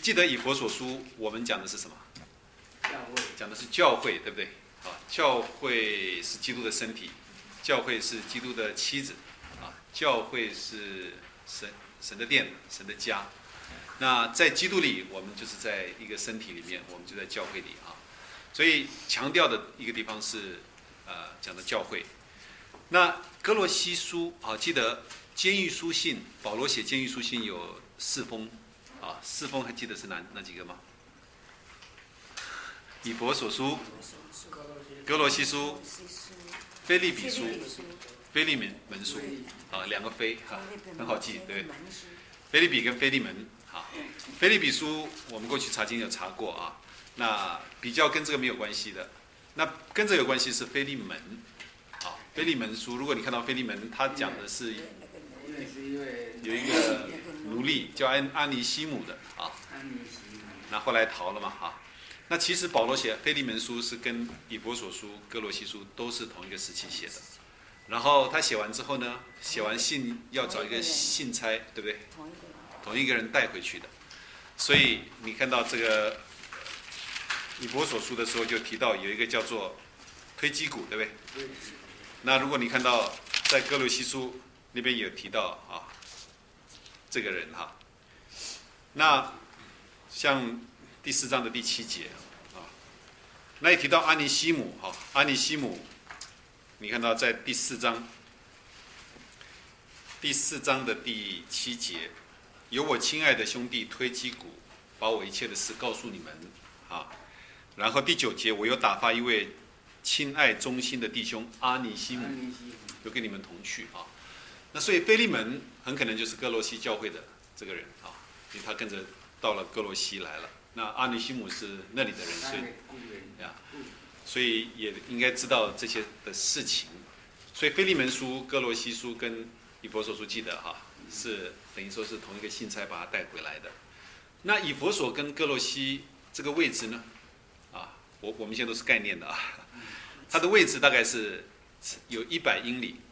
记得以弗所书我们讲的是什么？ 教会讲的是教会，对不对？啊，教会是基督的身体，教会是基督的妻子，啊，教会是神的殿，神的家。那在基督里，我们就是在一个身体里面，我们就在教会里啊。所以强调的一个地方是，讲的教会。那哥罗西书啊，记得监狱书信，保罗写监狱书信有4封，啊，4封还记得是哪几个吗？以弗所书、哥罗西书、腓立比书、腓利门书，啊，2个腓啊，很好记，对不对？腓立比跟腓利门，啊，腓立比书我们过去查经有查过啊，那比较跟这个没有关系的，那跟这有关系是腓利门，啊，腓利门书，如果你看到腓利门，他讲的是有一个奴隶叫安尼西姆的啊，那后来逃了嘛啊。那其实保罗写腓利门书是跟以弗所书、哥罗西书都是同一个时期写的。然后他写完之后呢，写完信要找一个信差，对不对？同一个人带回去的。所以你看到这个以弗所书的时候就提到有一个叫做推基古，对不对？那如果你看到在哥罗西书那边有提到啊，这个人哈，那像第4章的第7节啊，那也提到安尼西姆哈，安尼西姆，你看到在第4章的第7节，有我亲爱的兄弟推基古，把我一切的事告诉你们啊。然后第9节，我又打发一位亲爱忠心的弟兄阿尼西姆，就跟你们同去啊。那所以腓利门很可能就是哥罗西教会的这个人啊，因为他跟着到了哥罗西来了。那阿尼西姆是那里的人，所以也应该知道这些的事情。所以腓利门书、哥罗西书跟以弗所书记得哈，是等于说是同一个信差把他带回来的。那以弗所跟哥罗西这个位置呢，啊，我们现在都是概念的啊，它的位置大概是有100英里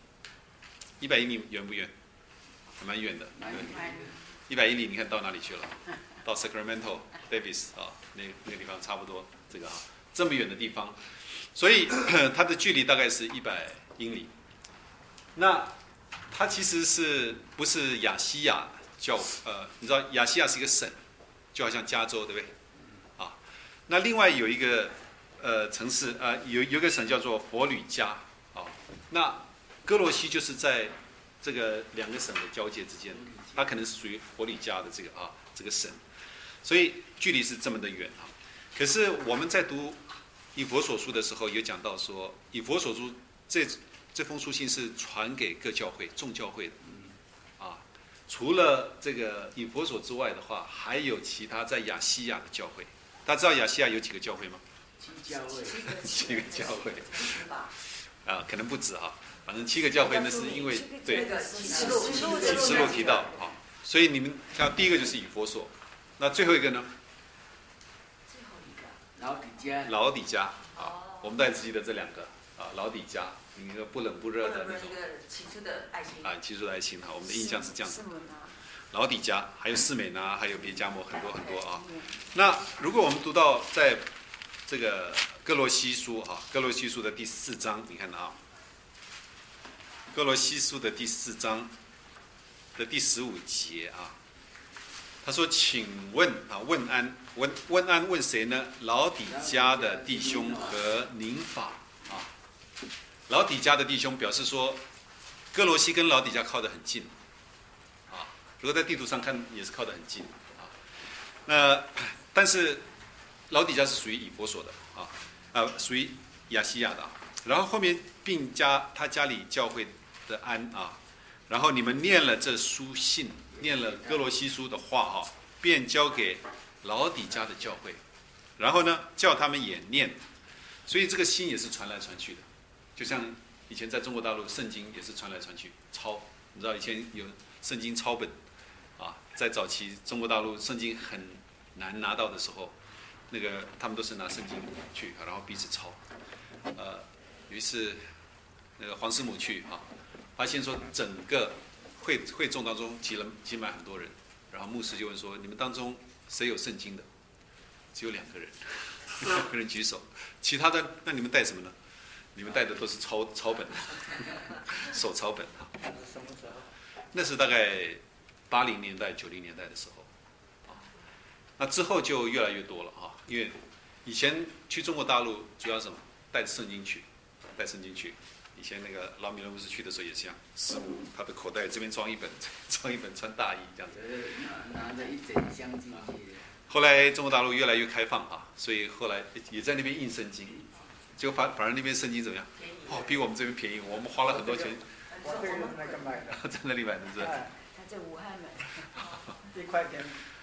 ，100英里远不远？还蛮远的。100英里，你看到哪里去了？到 Sacramento、Davis 啊，那个地方差不多，这个啊，这么远的地方，所以它的距离大概是100英里。那它其实是不是亚细亚你知道亚细亚是一个省，就好像加州，对不对？啊，那另外有一个城市有一个省叫做佛吕加啊，那哥罗西就是在这个2个省的交界之间，它可能是属于佛吕加的这个省。所以距离是这么的远啊，可是我们在读以弗所书的时候，有讲到说，以弗所书这封书信是传给各教会、众教会的，啊，除了这个以弗所之外的话，还有其他在亚细亚的教会。大家知道亚细亚有几个教会吗 7教会 ？7个教会，啊，可能不止啊，反正7个教会，那是因为对启示录提到啊，所以你们看第一个就是以弗所。那最后一个呢？ 最后一个老底嘉啊，我们大家记得这2个啊，老底嘉，一个不冷不热的那种起初的爱情啊，起初的爱情哈，我们的印象是这样子。老底嘉，还有士美拿，还有别迦摩，很多很多啊。那如果我们读到在这个哥罗西书哈，哥罗西书的第4章，你看啊，哥罗西书的第4章的第15节啊。他说：“请问啊，问安问谁呢？老底嘉的弟兄和宁法啊。老底嘉的弟兄表示说，哥罗西跟老底嘉靠得很近啊。如果在地图上看，也是靠得很近啊。那但是老底嘉是属于以弗所的啊，属于亚细亚的啊。然后后面并加他家里教会的安啊。然后你们念了这书信。”念了哥罗西书的话哈，便交给老底嘉的教会，然后呢叫他们也念，所以这个信也是传来传去的，就像以前在中国大陆圣经也是传来传去抄，你知道以前有圣经抄本啊，在早期中国大陆圣经很难拿到的时候，那个他们都是拿圣经去，然后彼此抄，有一次那个黄师母去啊，发现说整个会众当中挤满很多人， 然后牧师就问说：“你们当中谁有圣经的？”只有2个人，2个人举手，其他的那你们带什么呢？你们带的都是抄本，手抄本啊。 什么时候？ 那是大概80年代、90年代的时候，那之后就越来越多了啊。因为以前去中国大陆主要什么？带着圣经去，带圣经去。以前那个老米勒牧师去的时候也是这样，师傅他的口袋这边装一本，装一本穿大衣这样子。 拿着一整箱进去。 后来中国大陆越来越开放啊，所以后来也在那边印圣经，结果反而那边圣经怎么样？哦，比我们这边便宜，我们花了很多钱。 我这个那个买的。 在那里买的是？ 他在武汉买的。 1块钱。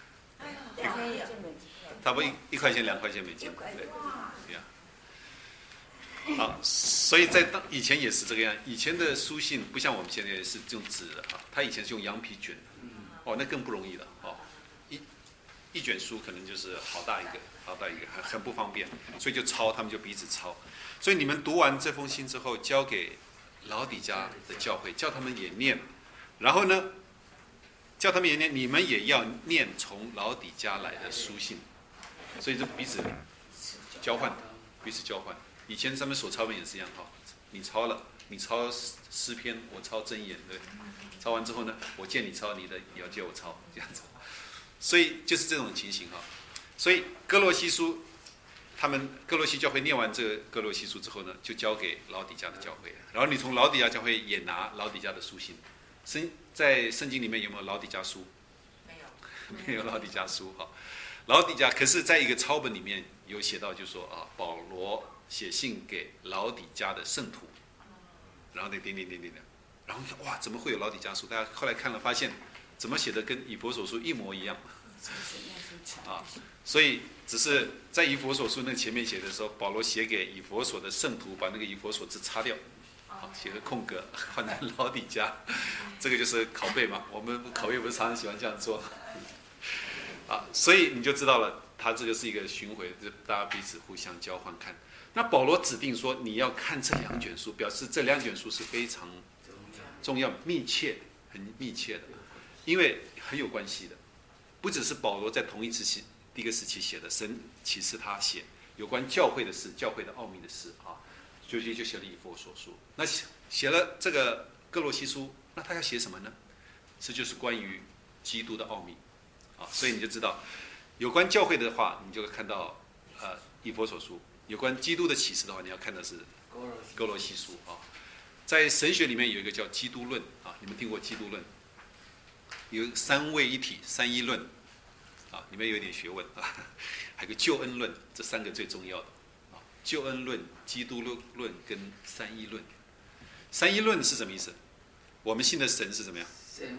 2块钱美金。 差不多1块钱、2块钱美金，对，这样。好，所以在以前也是这个样。以前的书信不像我们现在是用纸的啊，他以前是用羊皮卷的，哦，那更不容易了哦。一卷书可能就是好大一个，很不方便，所以就抄，他们就彼此抄。所以你们读完这封信之后，交给老底嘉的教会，叫他们也念，然后呢，叫他们也念，你们也要念从老底嘉来的书信，所以就彼此交换，彼此交换。以前他们手抄本也是一样哈，你抄了，你抄诗篇，我抄箴言，对，抄完之后呢，我见你抄，你的也要借我抄，这样子。所以就是这种情形哈。所以哥罗西书，他们哥罗西教会念完这个哥罗西书之后呢，就交给老底嘉的教会，然后你从老底嘉教会也拿老底嘉的书信。在圣经里面有没有老底嘉书？ 没有， 没有老底嘉书哈。老底嘉可是在一个抄本里面有写到，就说啊，保罗写信给老底嘉的圣徒，然后点，然后哇，怎么会有老底嘉书？大家后来看了发现，怎么写的跟以弗所书一模一样啊？所以只是在以弗所书那前面写的时候，保罗写给以弗所的圣徒，把那个以弗所字擦掉，啊，写个空格，换成老底嘉，这个就是拷贝嘛。我们拷贝不是常常喜欢这样做啊？所以你就知道了，他这个是一个巡回，就大家彼此互相交换看。那保罗指定说你要看这2卷书，表示这2卷书是非常重要、很密切的，因为很有关系的。不只是保罗在同一第一个时期写的，神启示他写有关教会的事、教会的奥秘的事啊，就写了以弗所书。那写了这个哥罗西书，那他要写什么呢？这就是关于基督的奥秘啊，所以你就知道，有关教会的话，你就会看到以弗所书；有关基督的启示的话，你要看的是哥罗西书啊。在神学里面有一个叫基督论啊，你们听过基督论？有3位一体、3一论啊，里面有点学问啊，还有个救恩论，这3个最重要的啊。救恩论、基督论跟3一论。3一论是什么意思？我们信的神是怎么样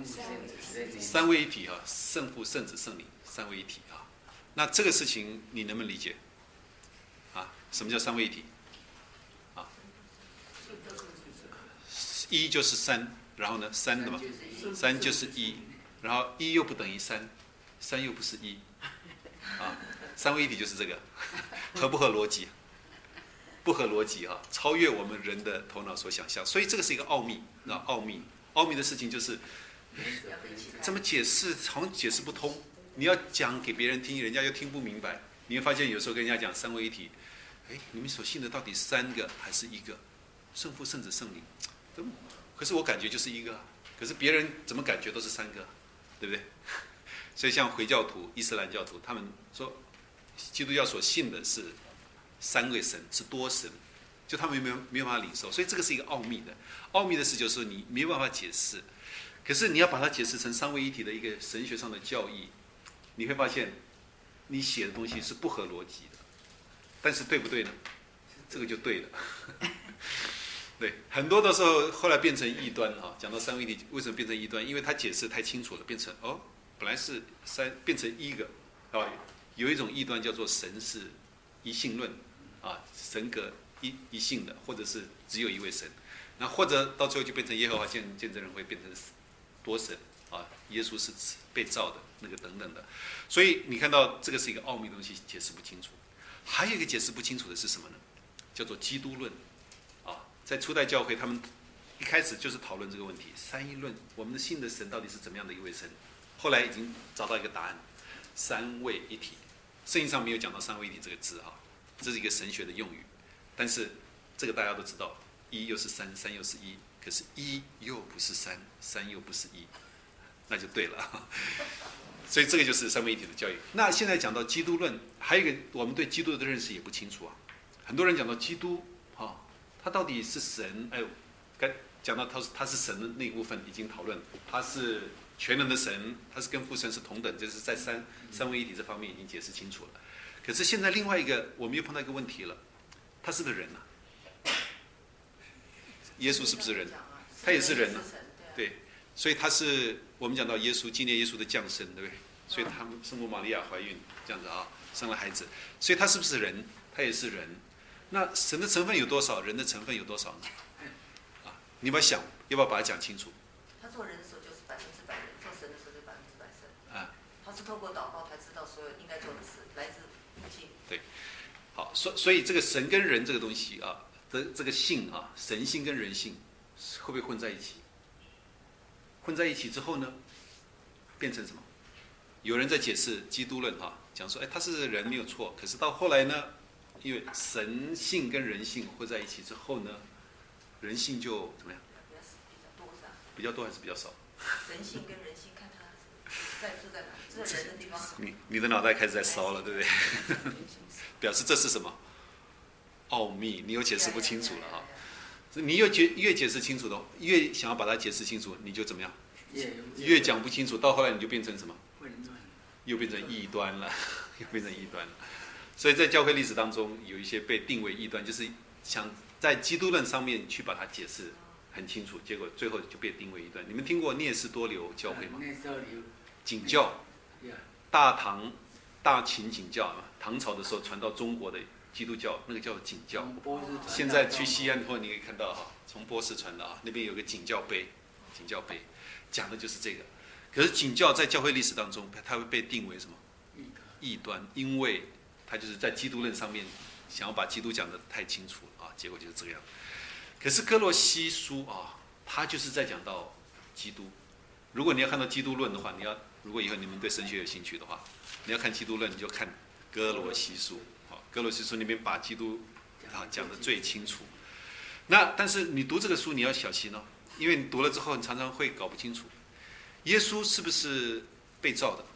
？3位一体啊，圣父、圣子、圣灵，3位一体啊。那这个事情你能不能理解？啊，什么叫3位一体？啊，1就是3，然后呢，3的嘛，3就是1，然后1又不等于3，3又不是1，啊，3位一体就是这个，合不合逻辑？不合逻辑啊，超越我们人的头脑所想象，所以这个是一个奥秘，奥秘的事情就是怎么解释，好像解释不通。你要讲给别人听，人家又听不明白。你会发现有时候跟人家讲3位一体，你们所信的到底3个还是1个？圣父、圣子、圣灵，可是我感觉就是1个，可是别人怎么感觉都是3个，对不对？所以像回教徒、伊斯兰教徒，他们说基督教所信的是3位神，是多神，就他们没有办法领受，所以这个是一个奥秘的。奥秘的事就是你没有办法解释，可是你要把它解释成3位一体的一个神学上的教义，你会发现你写的东西是不合逻辑的，但是对不对呢？这个就对了。对，很多的时候后来变成异端啊。讲到3位一体，为什么变成异端？因为他解释太清楚了，变成本来是3，变成1个啊。有一种异端叫做神是一性论啊，神格一性的，或者是只有一位神，那或者到最后就变成耶和华见证人会变成多神啊，耶稣是被造的那个等等的。所以你看到这个是一个奥秘的东西，解释不清楚。还有一个解释不清楚的是什么呢？叫做基督论啊。在初代教会，他们一开始就是讨论这个问题，3一论，我们的信的神到底是怎么样的一位神后来已经找到一个答案，三位一体。圣经上没有讲到三位一体这个字哈，这是一个神学的用语，但是这个大家都知道，一又是三，三又是一，可是一又不是三，三又不是一，那就对了。所以这个就是三位一体的教育。那现在讲到基督论，还有一个我们对基督的认识也不清楚啊。很多人讲到基督他到底是神？哎呦，该讲到他是神的那一部分已经讨论，他是全能的神，他是跟父神是同等，就是在三位一体这方面已经解释清楚了。可是现在另外一个，我们又碰到一个问题了，他是不是人啊？耶稣是不是人？他也是人啊，对，所以他是我们讲到耶稣纪念耶稣的降生，对不对？所以他们圣母玛利亚怀孕这样子啊，生了孩子，所以他是不是人？他也是人。那神的成分有多少？人的成分有多少呢？你要不要想？要不要把它讲清楚？ 他做人的时候就是100%人，做神的时候就100%神。他是透过祷告才知道所有应该做的事，来自父亲。 对，好，所以这个神跟人这个东西这个性神性跟人性会不会混在一起？混在一起之后呢，变成什么？有人在解释基督论讲说，他是人没有错，可是到后来呢，因为神性跟人性混在一起之后呢，人性就怎么样？比较多还是比较少？ 神性跟人性，看他住在哪，住在人的地方。 你的脑袋开始在烧了，对不对？表示这是什么奥秘？你又解释不清楚了你越解释清楚的，越想要把它解释清楚，你就怎么样？越讲不清楚，到后来你就变成什么？又变成异端了，又变成异端了。所以在教会历史当中，有一些被定为异端，就是想在基督论上面去把它解释很清楚，结果最后就被定为异端。你们听过聂斯多留教会吗？景教，大唐大秦景教，唐朝的时候传到中国的基督教，那个叫景教。现在去西安后，你可以看到从波斯传的那边有个景教碑，景教碑讲的就是这个。可是景教在教会历史当中，它会被定为什么？异端，因为它就是在基督论上面想要把基督讲得太清楚了结果就是这样。可是哥罗西书它就是在讲到基督。如果你要看到基督论的话，如果以后你们对神学有兴趣的话，你要看基督论，你就看哥罗西书。哥罗西书那边把基督讲得最清楚。但是你读这个书你要小心因为你读了之后，你常常会搞不清楚，耶稣是不是被造的？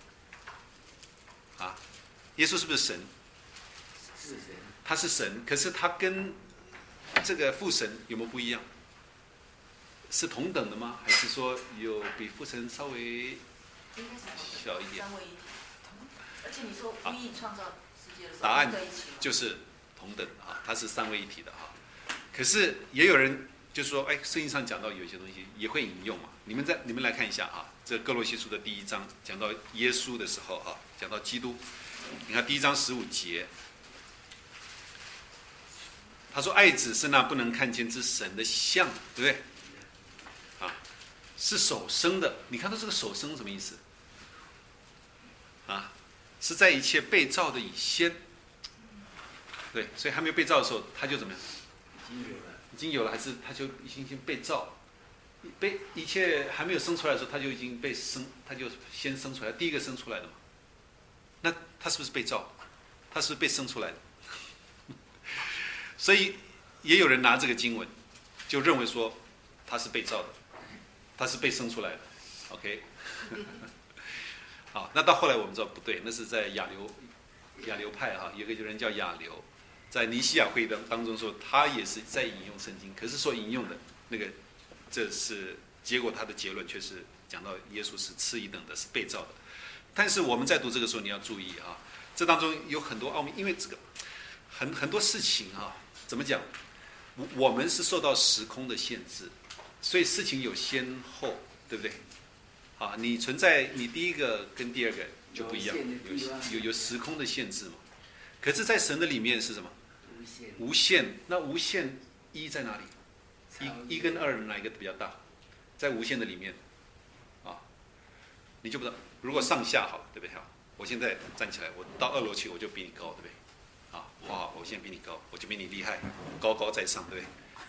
耶稣是不是神？ 是神。 他是神，可是他跟这个父神有没有不一样？是同等的吗？还是说有比父神稍微小一点？ 而且你说无意创造世界的时候， 答案就是同等的它是三位一体的可是也有人就说，圣经上讲到有些东西也会引用嘛。你们来看一下这哥罗西书的第1章讲到耶稣的时候讲到基督，你看第1章15节，他说：“爱子是那不能看见之神的像，对不对？是首生的。你看到这个首生什么意思？是在一切被造的以先。对，所以还没有被造的时候，他就怎么样？已经有了，还是他就已经被造？一切还没有生出来的时候，他就已经被生，他就先生出来，第一个生出来的嘛。那他是不是被造？他是不是被生出来的？所以也有人拿这个经文，就认为说他是被造的，他是被生出来的。OK， 好，那到后来我们知道不对，那是在亚流派有个人叫亚流，在尼西亚会议当中说，他也是在引用圣经，可是所引用的那个，这是结果，他的结论却是讲到耶稣是次一等的，是被造的。但是我们在读这个时候，你要注意这当中有很多奥秘，因为这个很多事情怎么讲？我们是受到时空的限制，所以事情有先后，对不对？你存在你第一个跟第二个就不一样，有时空的限制嘛。可是，在神的里面是什么？无限。那无限一在哪里？一跟2哪一个比较大？在无限的里面你就不知道。如果上下好了，对不对？我现在站起来，我到2楼去，我就比你高，对不对？我现在比你高，我就比你厉害，高高在上，对不对？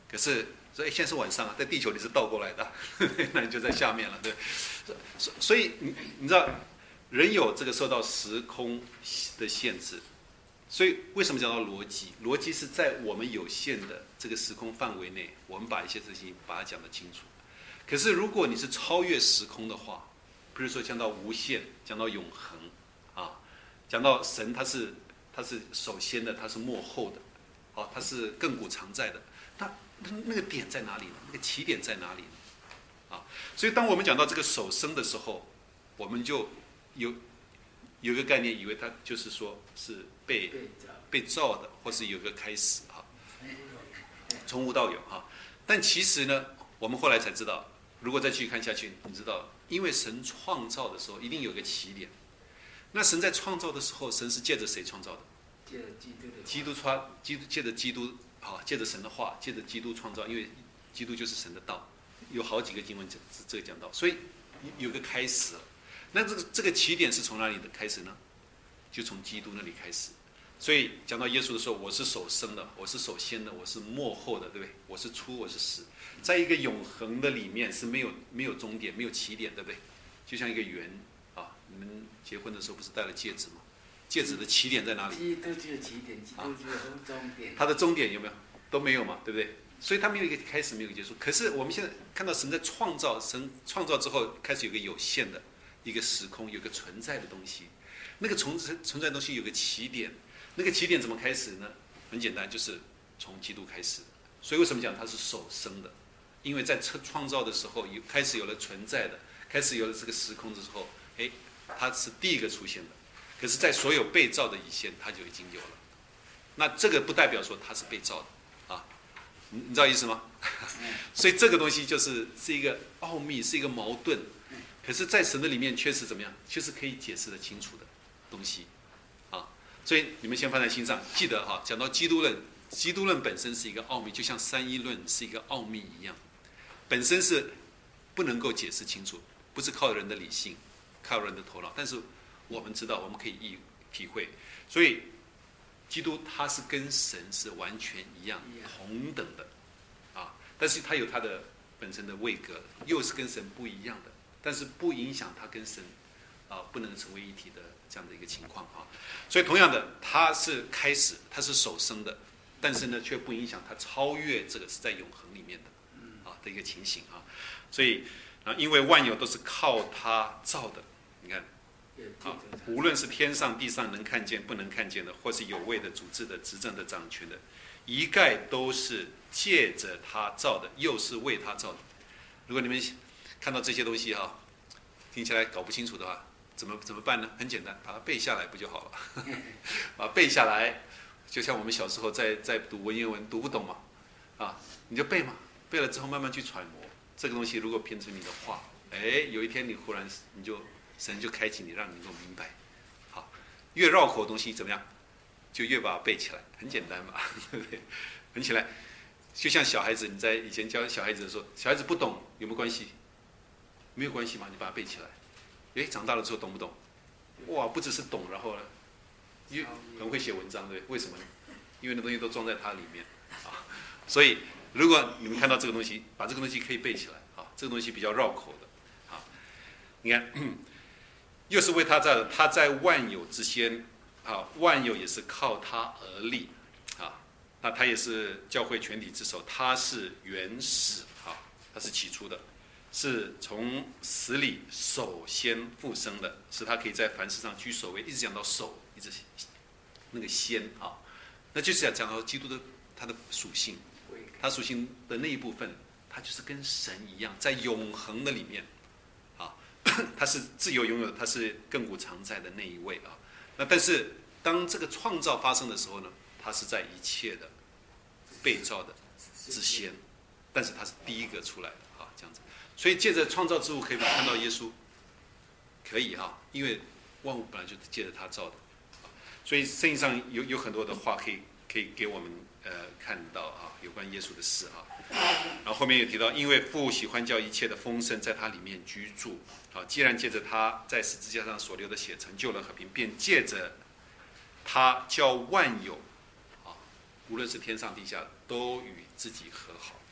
可是所以现在是晚上啊，在地球你是倒过来的，那你就在下面了，对。所以你知道，人有这个受到时空的限制，所以为什么讲到逻辑？逻辑是在我们有限的这个时空范围内，我们把一些事情把它讲得清楚。可是如果你是超越时空的话，比如说讲到无限，讲到永恒，啊，讲到神他是首先的，他是幕后的，啊，他是亘古常在的，那个点在哪里呢？那个起点在哪里呢？啊，所以当我们讲到这个首生的时候，我们就有一个概念，以为它就是说是被造的，或是有个开始啊，从无到有啊。但其实呢，我们后来才知道，如果再继续看下去，你知道，因为神创造的时候一定有个起点。那神在创造的时候，神是借着谁创造的？借着基督。啊，借着神的话，借着基督创造，因为基督就是神的道，有好几个经文这个讲到，所以有个开始了。那这个起点是从哪里的开始呢？就从基督那里开始。所以讲到耶稣的时候，我是首生的，我是首先的，我是末后的，对不对？我是初，我是始，在一个永恒的里面是没有终点，没有起点，对不对？就像一个圆啊，你们结婚的时候不是戴了戒指吗？戒指的起点在哪里？ 基督就是起点，基督就是终点。 它的终点有没有？都没有嘛，对不对？所以它没有一个开始，没有一个结束。可是我们现在看到神在创造，神创造之后开始有个有限的一个时空，有个存在的东西。那个存在的东西有个起点，那个起点怎么开始呢？很简单，就是从基督开始。所以为什么讲它是首生的？因为在创造的时候开始有了存在的，开始有了这个时空的时候，它是第一个出现的。可是，在所有被造的以前，它就已经有了。那这个不代表说它是被造的啊，你知道意思吗？所以这个东西是一个奥秘，是一个矛盾。可是，在神的里面却是怎么样？却是可以解释得清楚的东西啊。所以你们先放在心上，记得哈，讲到基督论，基督论本身是一个奥秘，就像三一论是一个奥秘一样，本身是不能够解释清楚，不是靠人的理性，靠人的头脑，但是我们知道，我们可以体会，所以基督他是跟神是完全一样同等的啊，但是他有他的本身的位格，又是跟神不一样的，但是不影响他跟神不能成为一体的这样的一个情况啊。所以同样的，他是开始，他是首生的，但是呢，却不影响他超越这个是在永恒里面的的一个情形啊。所以因为万有都是靠他造的，你看。无论是天上地上能看见不能看见的，或是有位的主治的执政的掌权的，一概都是借着他造的，又是为他造的。如果你们看到这些东西听起来搞不清楚的话，怎么办呢？很简单，把它背下来不就好了？把它背下来，就像我们小时候在读文言文读不懂嘛，你就背嘛，背了之后慢慢去揣摩这个东西。如果变成你的话，有一天你忽然神就开启你，让你能够明白。好，越绕口的东西怎么样，就越把它背起来，很简单嘛，对不对？很起来，就像小孩子，你在以前教小孩子的时候，小孩子不懂有没有关系？没有关系嘛，你把它背起来。长大了之后懂不懂？哇，不只是懂，然后呢，又很会写文章，对不对？为什么呢？因为那东西都装在它里面啊。所以，如果你们看到这个东西，把这个东西可以背起来啊，这个东西比较绕口的啊。你看。又是为他造的，他在万有之先万有也是靠他而立那他也是教会全体之首，他是原始他是起初的，是从死里首先复生的，使他可以在凡事上居首位，一直讲到首，一直那个先那就是讲到基督的他的属性，他属性的那一部分，他就是跟神一样，在永恒的里面他是自由拥有的，他是亘古常在的那一位那但是当这个创造发生的时候呢，他是在一切的被造的之先，但是他是第一个出来的这样子。所以借着创造之物可以看到耶稣，可以因为万物本来就是借着他造的所以圣经上有很多的话可以给我们看到有关耶稣的事然后后面有提到，因为父喜欢叫一切的丰盛在他里面居住既然借着他在十字架上所流的血成就了和平，便借着他叫万有无论是天上地下都与自己和好。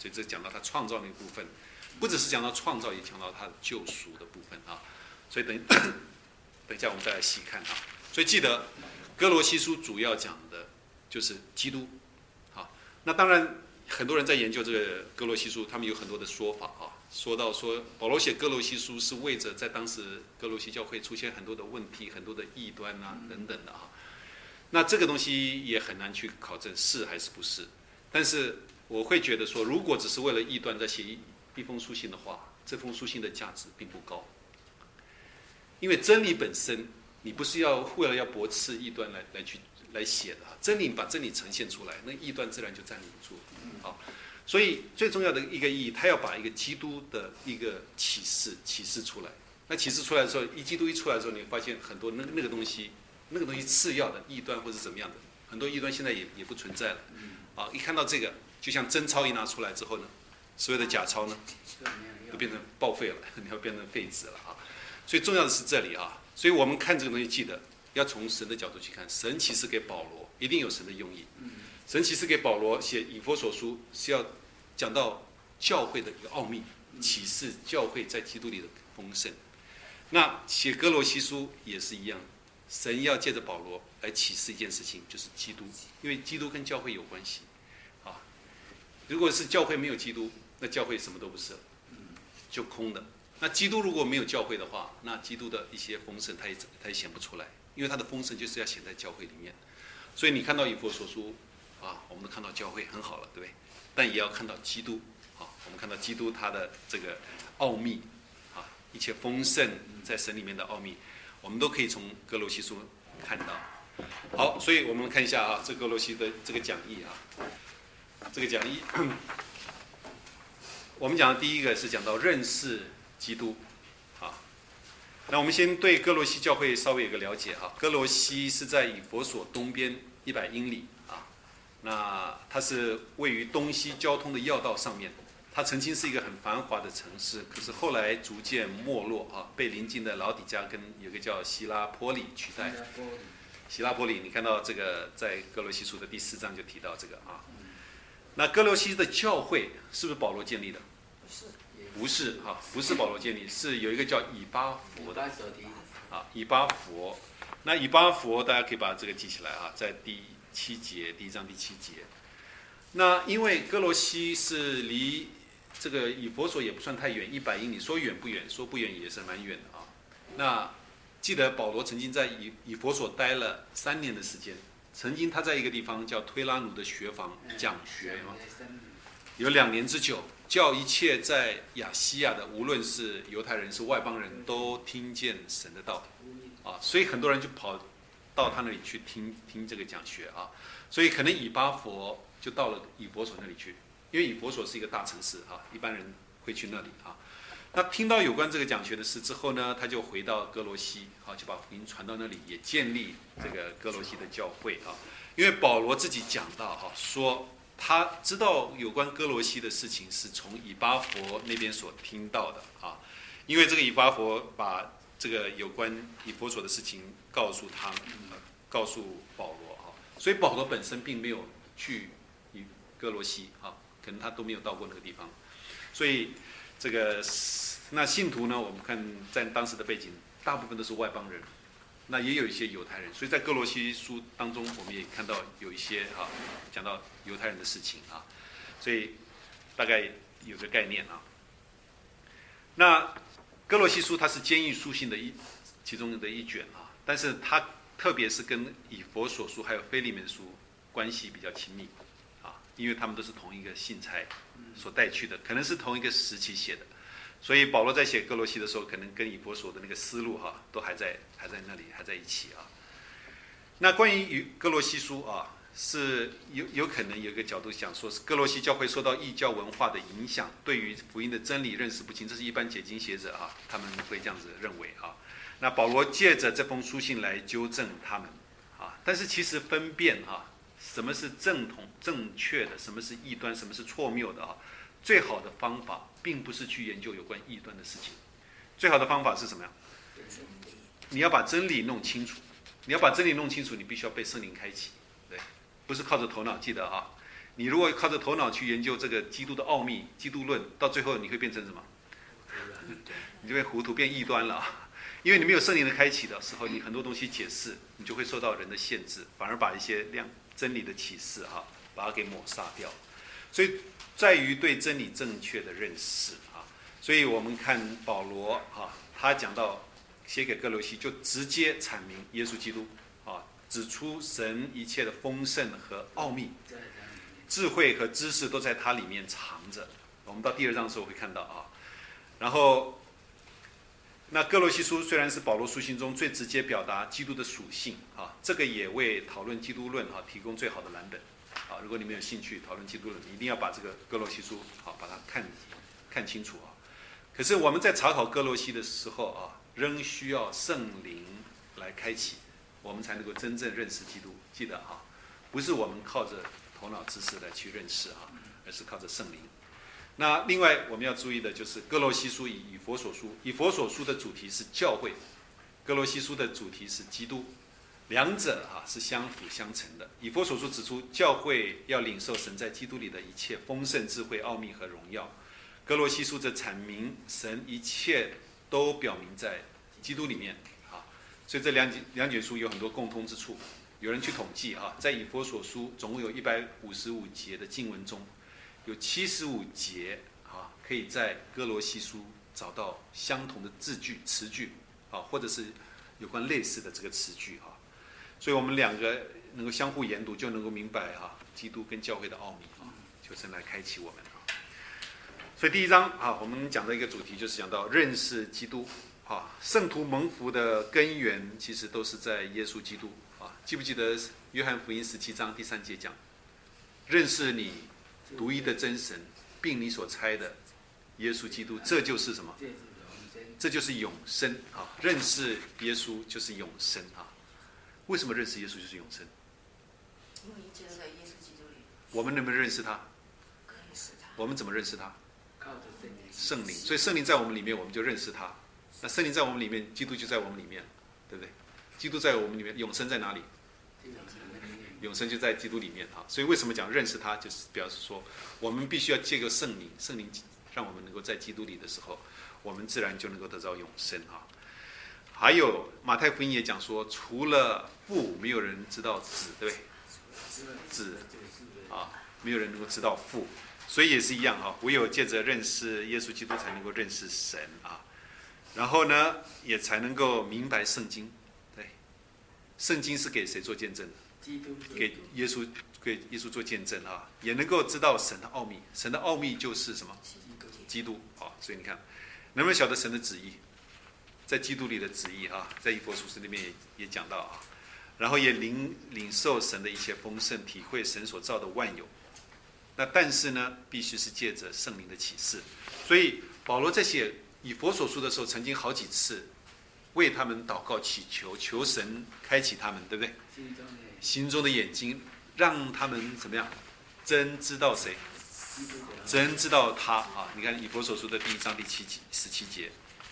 所以这讲到他创造那个部分，不只是讲到创造，也讲到他的救赎的部分啊。所以等一下我们再来细看啊。所以记得哥罗西书主要讲的就是基督。好，那当然很多人在研究这个哥罗西书，他们有很多的说法啊。说保罗写哥罗西书是为着在当时哥罗西教会出现很多的问题、很多的异端啊等等的啊。那这个东西也很难去考证是还是不是。但是我会觉得说，如果只是为了异端在写一封书信的话，这封书信的价值并不高。因为真理本身，你不是为了要驳斥异端来写的啊。真理把真理呈现出来，那异端自然就站立不住。好。所以最重要的一个意义，他要把一个基督的一个启示出来。那启示出来的时候，基督一出来的时候，你会发现很多那个东西次要的异端或是怎么样的，很多异端现在也不存在了。啊，一看到这个，就像真钞一拿出来之后呢，所有的假钞呢，就变成报废了，你要变成废纸了啊。所以重要的是这里啊。所以我们看这个东西，记得要从神的角度去看。神启示给保罗，一定有神的用意。神启示给保罗写以弗所书是要讲到教会的一个奥秘，启示教会在基督里的丰盛。那写哥罗西书也是一样，神要借着保罗来启示一件事情，就是基督，因为基督跟教会有关系。啊，如果是教会没有基督，那教会什么都不是了，就空的。那基督如果没有教会的话，那基督的一些丰盛他也显不出来，因为他的丰盛就是要显在教会里面。所以你看到以弗所书。啊，我们都看到教会很好了，对不对？但也要看到基督，啊，我们看到基督他的这个奥秘，啊，一切丰盛在神里面的奥秘，我们都可以从哥罗西书看到。好，所以我们看一下啊，这哥罗西的这个讲义啊，这个讲义，我们讲的第一个是讲到认识基督，啊，那我们先对哥罗西教会稍微有个了解哈。哥罗西是在以弗所东边100英里。那它是位于东西交通的要道上面，它曾经是一个很繁华的城市，可是后来逐渐没落啊，被邻近的老底嘉跟有个叫希拉波里取代。希拉波里，你看到这个在哥罗西书的第4章就提到这个啊。那哥罗西的教会是不是保罗建立的？不是哈，不是保罗建立，是有一个叫以巴弗的啊，以巴弗。那以巴弗大家可以把这个记起来啊，在第7节，第1章第7节。那因为哥罗西是离这个以弗所也不算太远，100英里，说远不远，说不远也是蛮远的啊。那记得保罗曾经在以弗所待了3年的时间，曾经他在一个地方叫推拉努的学房讲学嘛，有2年之久，叫一切在亚细亚的，无论是犹太人是外邦人都听见神的道啊，所以很多人就跑到他那里去听这个讲学啊，所以可能以巴弗就到了以弗所那里去，因为以弗所是一个大城市啊，一般人会去那里啊。那听到有关这个讲学的事之后呢，他就回到哥罗西啊，就把福音传到那里，也建立这个哥罗西的教会啊。因为保罗自己讲到哈，说他知道有关哥罗西的事情是从以巴弗那边所听到的啊，因为这个以巴弗把这个有关以弗所的事情告诉他，告诉保罗啊，所以保罗本身并没有去哥罗西啊，可能他都没有到过那个地方，所以这个那信徒呢，我们看在当时的背景，大部分都是外邦人，那也有一些犹太人，所以在哥罗西书当中，我们也看到有一些啊讲到犹太人的事情啊，所以大概有个概念啊。那哥罗西书它是监狱书信的其中的一卷啊，但是它特别是跟以弗所书还有腓利门书关系比较亲密啊，因为他们都是同一个信差所带去的，可能是同一个时期写的，所以保罗在写哥罗西的时候，可能跟以弗所的那个思路哈，都还在那里，还在一起啊。那关于哥罗西书啊，是有可能有一个角度想说，是哥罗西教会受到异教文化的影响，对于福音的真理认识不清，这是一般解经学者啊，他们会这样子认为啊。那保罗借着这封书信来纠正他们啊，但是其实分辨啊，什么是正确的，什么是异端，什么是错谬的啊，最好的方法并不是去研究有关异端的事情，最好的方法是什么呀？你要把真理弄清楚，你要把真理弄清楚，你必须要被圣灵开启，对，不是靠着头脑，记得啊， 你如果靠着头脑去研究这个基督的奥秘、基督论，到最后你会变成什么？你就会糊涂变异端了啊！因为你没有圣灵的开启的时候，你很多东西解释，你就会受到人的限制，反而把一些真理的启示把它给抹杀掉。所以在于对真理正确的认识啊。所以我们看保罗他讲到写给哥罗西，就直接阐明耶稣基督指出神一切的丰盛和奥秘，智慧和知识都在它里面藏着。我们到第2章的时候会看到然后那哥罗西书虽然是保罗书信中最直接表达基督的属性这个也为讨论基督论提供最好的蓝本如果你们有兴趣讨论基督论，你一定要把这个哥罗西书把它看清楚可是我们在查考哥罗西的时候仍需要圣灵来开启，我们才能够真正认识基督。记得不是我们靠着头脑知识来去认识而是靠着圣灵。那另外我们要注意的就是哥罗西书与以弗所书，以弗所书的主题是教会，哥罗西书的主题是基督，两者是相辅相成的。以弗所书指出教会要领受神在基督里的一切丰盛智慧奥秘和荣耀，哥罗西书则阐明神一切都表明在基督里面所以这两卷书有很多共通之处。有人去统计在以弗所书总共有155节的经文中，有75节可以在哥罗西书找到相同的字句、词句或者是有关类似的这个词句所以我们两个能够相互研读，就能够明白基督跟教会的奥秘求神来开启我们所以第1章我们讲的一个主题就是讲到认识基督圣徒蒙福的根源其实都是在耶稣基督记不记得约翰福音17章第3节讲，认识你独一的真神，并你所差的耶稣基督，这就是什么？这就是永生认识耶稣就是永生为什么认识耶稣就是永生？ 因为一切都在耶稣基督里。 我们能不能认识他？ 可以认识他。 我们怎么认识他？ 靠着圣灵。所以圣灵在我们里面，我们就认识他。那圣灵在我们里面，基督就在我们里面，对不对？基督在我们里面，永生在哪里？永生就在基督里面所以为什么讲认识他，就是表示说我们必须要借个圣灵，圣灵让我们能够在基督里的时候，我们自然就能够得到永生还有马太福音也讲说，除了父，没有人知道子，对不对？子没有人能够知道父，所以也是一样唯有借着认识耶稣基督，才能够认识神然后呢，也才能够明白圣经。对，圣经是给谁做见证的？给耶稣做见证也能够知道神的奥秘。神的奥秘就是什么？基督所以你看，能不能晓得神的旨意？在基督里的旨意在以弗所书里面也讲到然后也领受神的一切丰盛，体会神所造的万有。那但是呢，必须是借着圣灵的启示。所以保罗在写以弗所书的时候，曾经好几次为他们祷告祈求，求神开启他们，对不对？心中的眼睛，让他们怎么样？真知道谁？真知道他你看以弗所书的第1章第17节，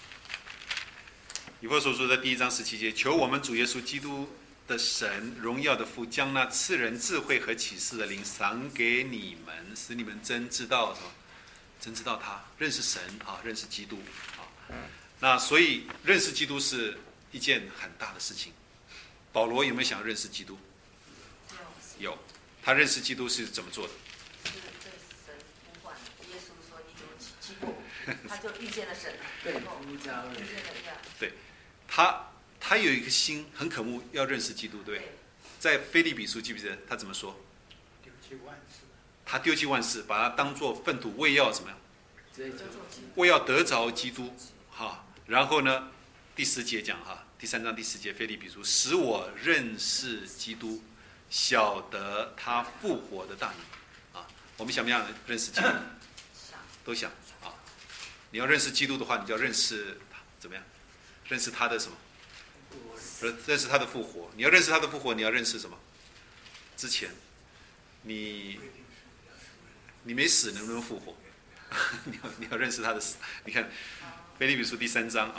以弗所书的第1章17节，求我们主耶稣基督的神，荣耀的父，将那赐人智慧和启示的灵赏给你们，使你们真知道什么？真知道他，认识神认识基督那所以认识基督是一件很大的事情。保罗有没有想认识基督？有。他认识基督是怎么做的？ 就是对神呼唤，耶稣说：“你怎么欺负我？”他就遇见了神， 对， 遇见了一样。 对，他有一个心很渴慕要认识基督，对不对？在腓立比书记不记得他怎么说？他丢弃万事，把它当作粪土，为要怎么样？为要得着基督然后呢，第10节讲第3章第10节，腓立比书，使我认识基督，晓得他复活的大能我们想不想认识基督？都想你要认识基督的话，你就要认识他怎么样？认识他的什么？认识他的复活。你要认识他的复活，你要认识什么？之前你没死，能不能复活？你要认识他的死。你看腓立比书第3章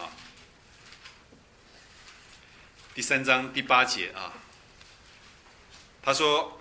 第3章第8节他说：“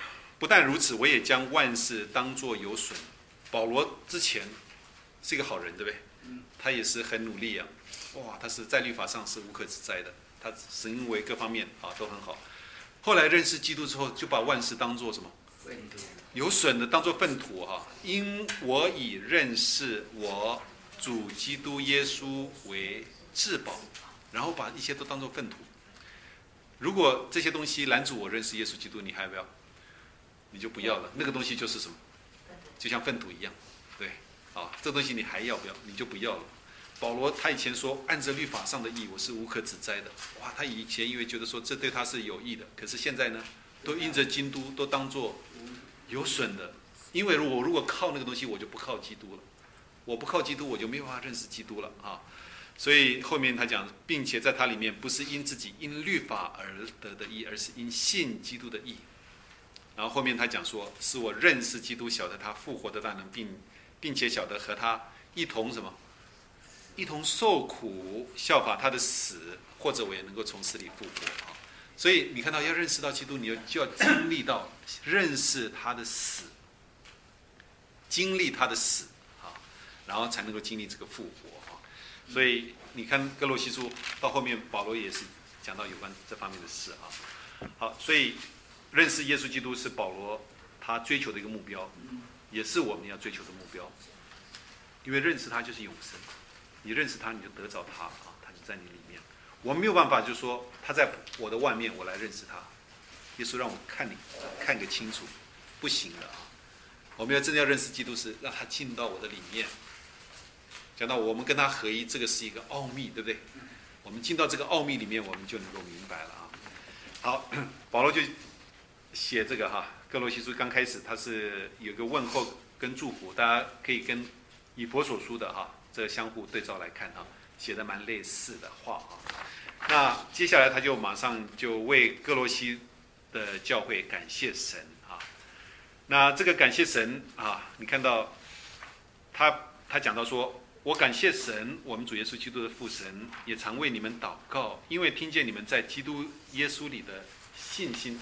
不但如此，我也将万事当作有损。保罗之前是一个好人，对不对？他也是很努力啊，哇，他是在律法上是无可指摘的，他行为各方面都很好。后来认识基督之后，就把万事当作什么？有损的，当作粪土哈。因我以认识我主基督耶稣为至宝，然后把一切都当作粪土。如果这些东西拦阻我认识耶稣基督，你还要不要？你就不要了。那个东西就是什么？就像粪土一样，对，这东西你还要不要？你就不要了。保罗他以前说，按着律法上的义，我是无可指摘的。哇，他以前因为觉得说这对他是有益的，可是现在呢，都因着基督都当作有损的。因为我如果靠那个东西，我就不靠基督了。我不靠基督，我就没有办法认识基督了啊。所以后面他讲，并且在他里面不是因自己因律法而得的义，而是因信基督的义。然后后面他讲说，是我认识基督，晓得他复活的大能，并且晓得和他一同什么？一同受苦，效法他的死，或者我也能够从死里复活啊。所以你看到要认识到基督，你就要经历到认识他的死，经历他的死啊，然后才能够经历这个复活啊。所以你看哥罗西书到后面，保罗也是讲到有关这方面的事啊。好，所以认识耶稣基督是保罗他追求的一个目标，也是我们要追求的目标。因为认识他就是永生，你认识他，你就得着他啊，他就在你里面。我没有办法，就是说他在我的外面，我来认识他。耶稣让我看个清楚，不行的啊。我们要真的要认识基督，是让他进到我的里面。讲到我们跟他合一，这个是一个奥秘，对不对？我们进到这个奥秘里面，我们就能够明白了啊。好，保罗就写这个哥罗西书刚开始他是有个问候跟祝福，大家可以跟以弗所书的这个相互对照来看写的蛮类似的话那接下来他就马上就为哥罗西的教会感谢神那这个感谢神你看到他讲到说，我感谢神，我们主耶稣基督的父神，也常为你们祷告，因为听见你们在基督耶稣里的信心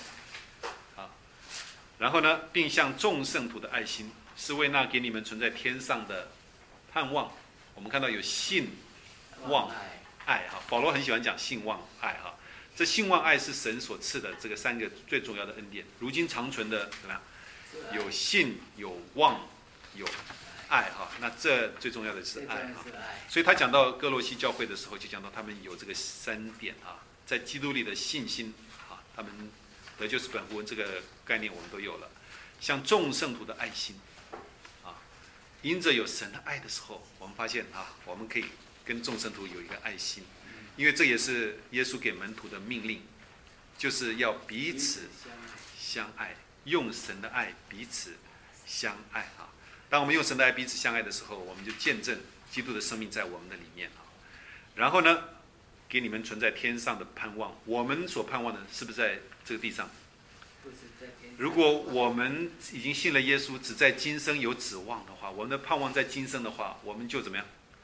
然后呢，并向众圣徒的爱心，是为那给你们存在天上的盼望。我们看到有信、望、爱保罗很喜欢讲信、望、爱这信、望、爱是神所赐的这个三个最重要的恩典。如今长存的怎么样？有信、有望、有爱那这最重要的是爱所以他讲到哥罗西教会的时候，就讲到他们有这个三点在基督里的信心他们得救是本乎恩这个概念我们都有了。像众圣徒的爱心因着有神的爱的时候，我们发现我们可以跟众圣徒有一个爱心，因为这也是耶稣给门徒的命令，就是要彼此相爱，用神的爱彼此相爱当我们用神的爱彼此相爱的时候，我们就见证基督的生命在我们的里面然后呢，给你们存在天上的盼望。我们所盼望的是不是在这个地上？如果我们已经信了耶稣，只在今生有指望的话，我们的盼望在今生的话，我们就怎么样？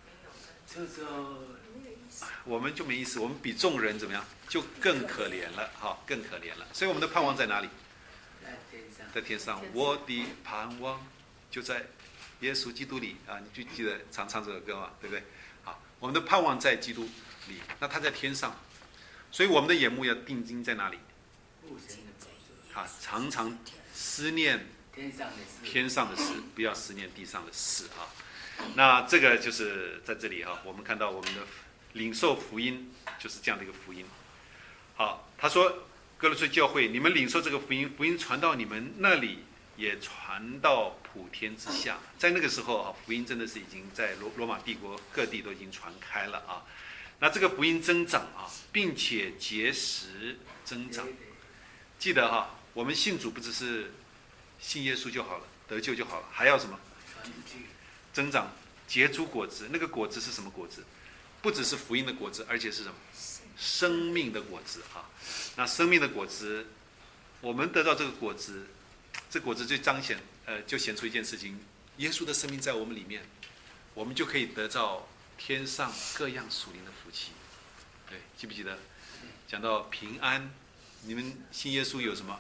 我们就没意思，我们比众人怎么样？就更可怜了更可怜了。所以我们的盼望在哪里？在天上。我的盼望就在耶稣基督里你就记得常唱这首歌嘛，对不对？我们的盼望在基督里，那他在天上，所以我们的眼目要定睛在哪里？常常思念天上的事，不要思念地上的事那这个就是在这里我们看到我们的领受福音就是这样的一个福音。他说哥罗西教会，你们领受这个福音，福音传到你们那里，也传到普天之下。在那个时候福音真的是已经在罗马帝国各地都已经传开了那这个福音增长并且结实增长。记得我们信主不只是信耶稣就好了，得救就好了，还要什么？增长，结出果子。那个果子是什么果子？不只是福音的果子，而且是什么？生命的果子那生命的果子，我们得到这个果子，这果子就就显出一件事情：耶稣的生命在我们里面，我们就可以得到天上各样属灵的福气。对，记不记得？讲到平安，你们信耶稣有什么？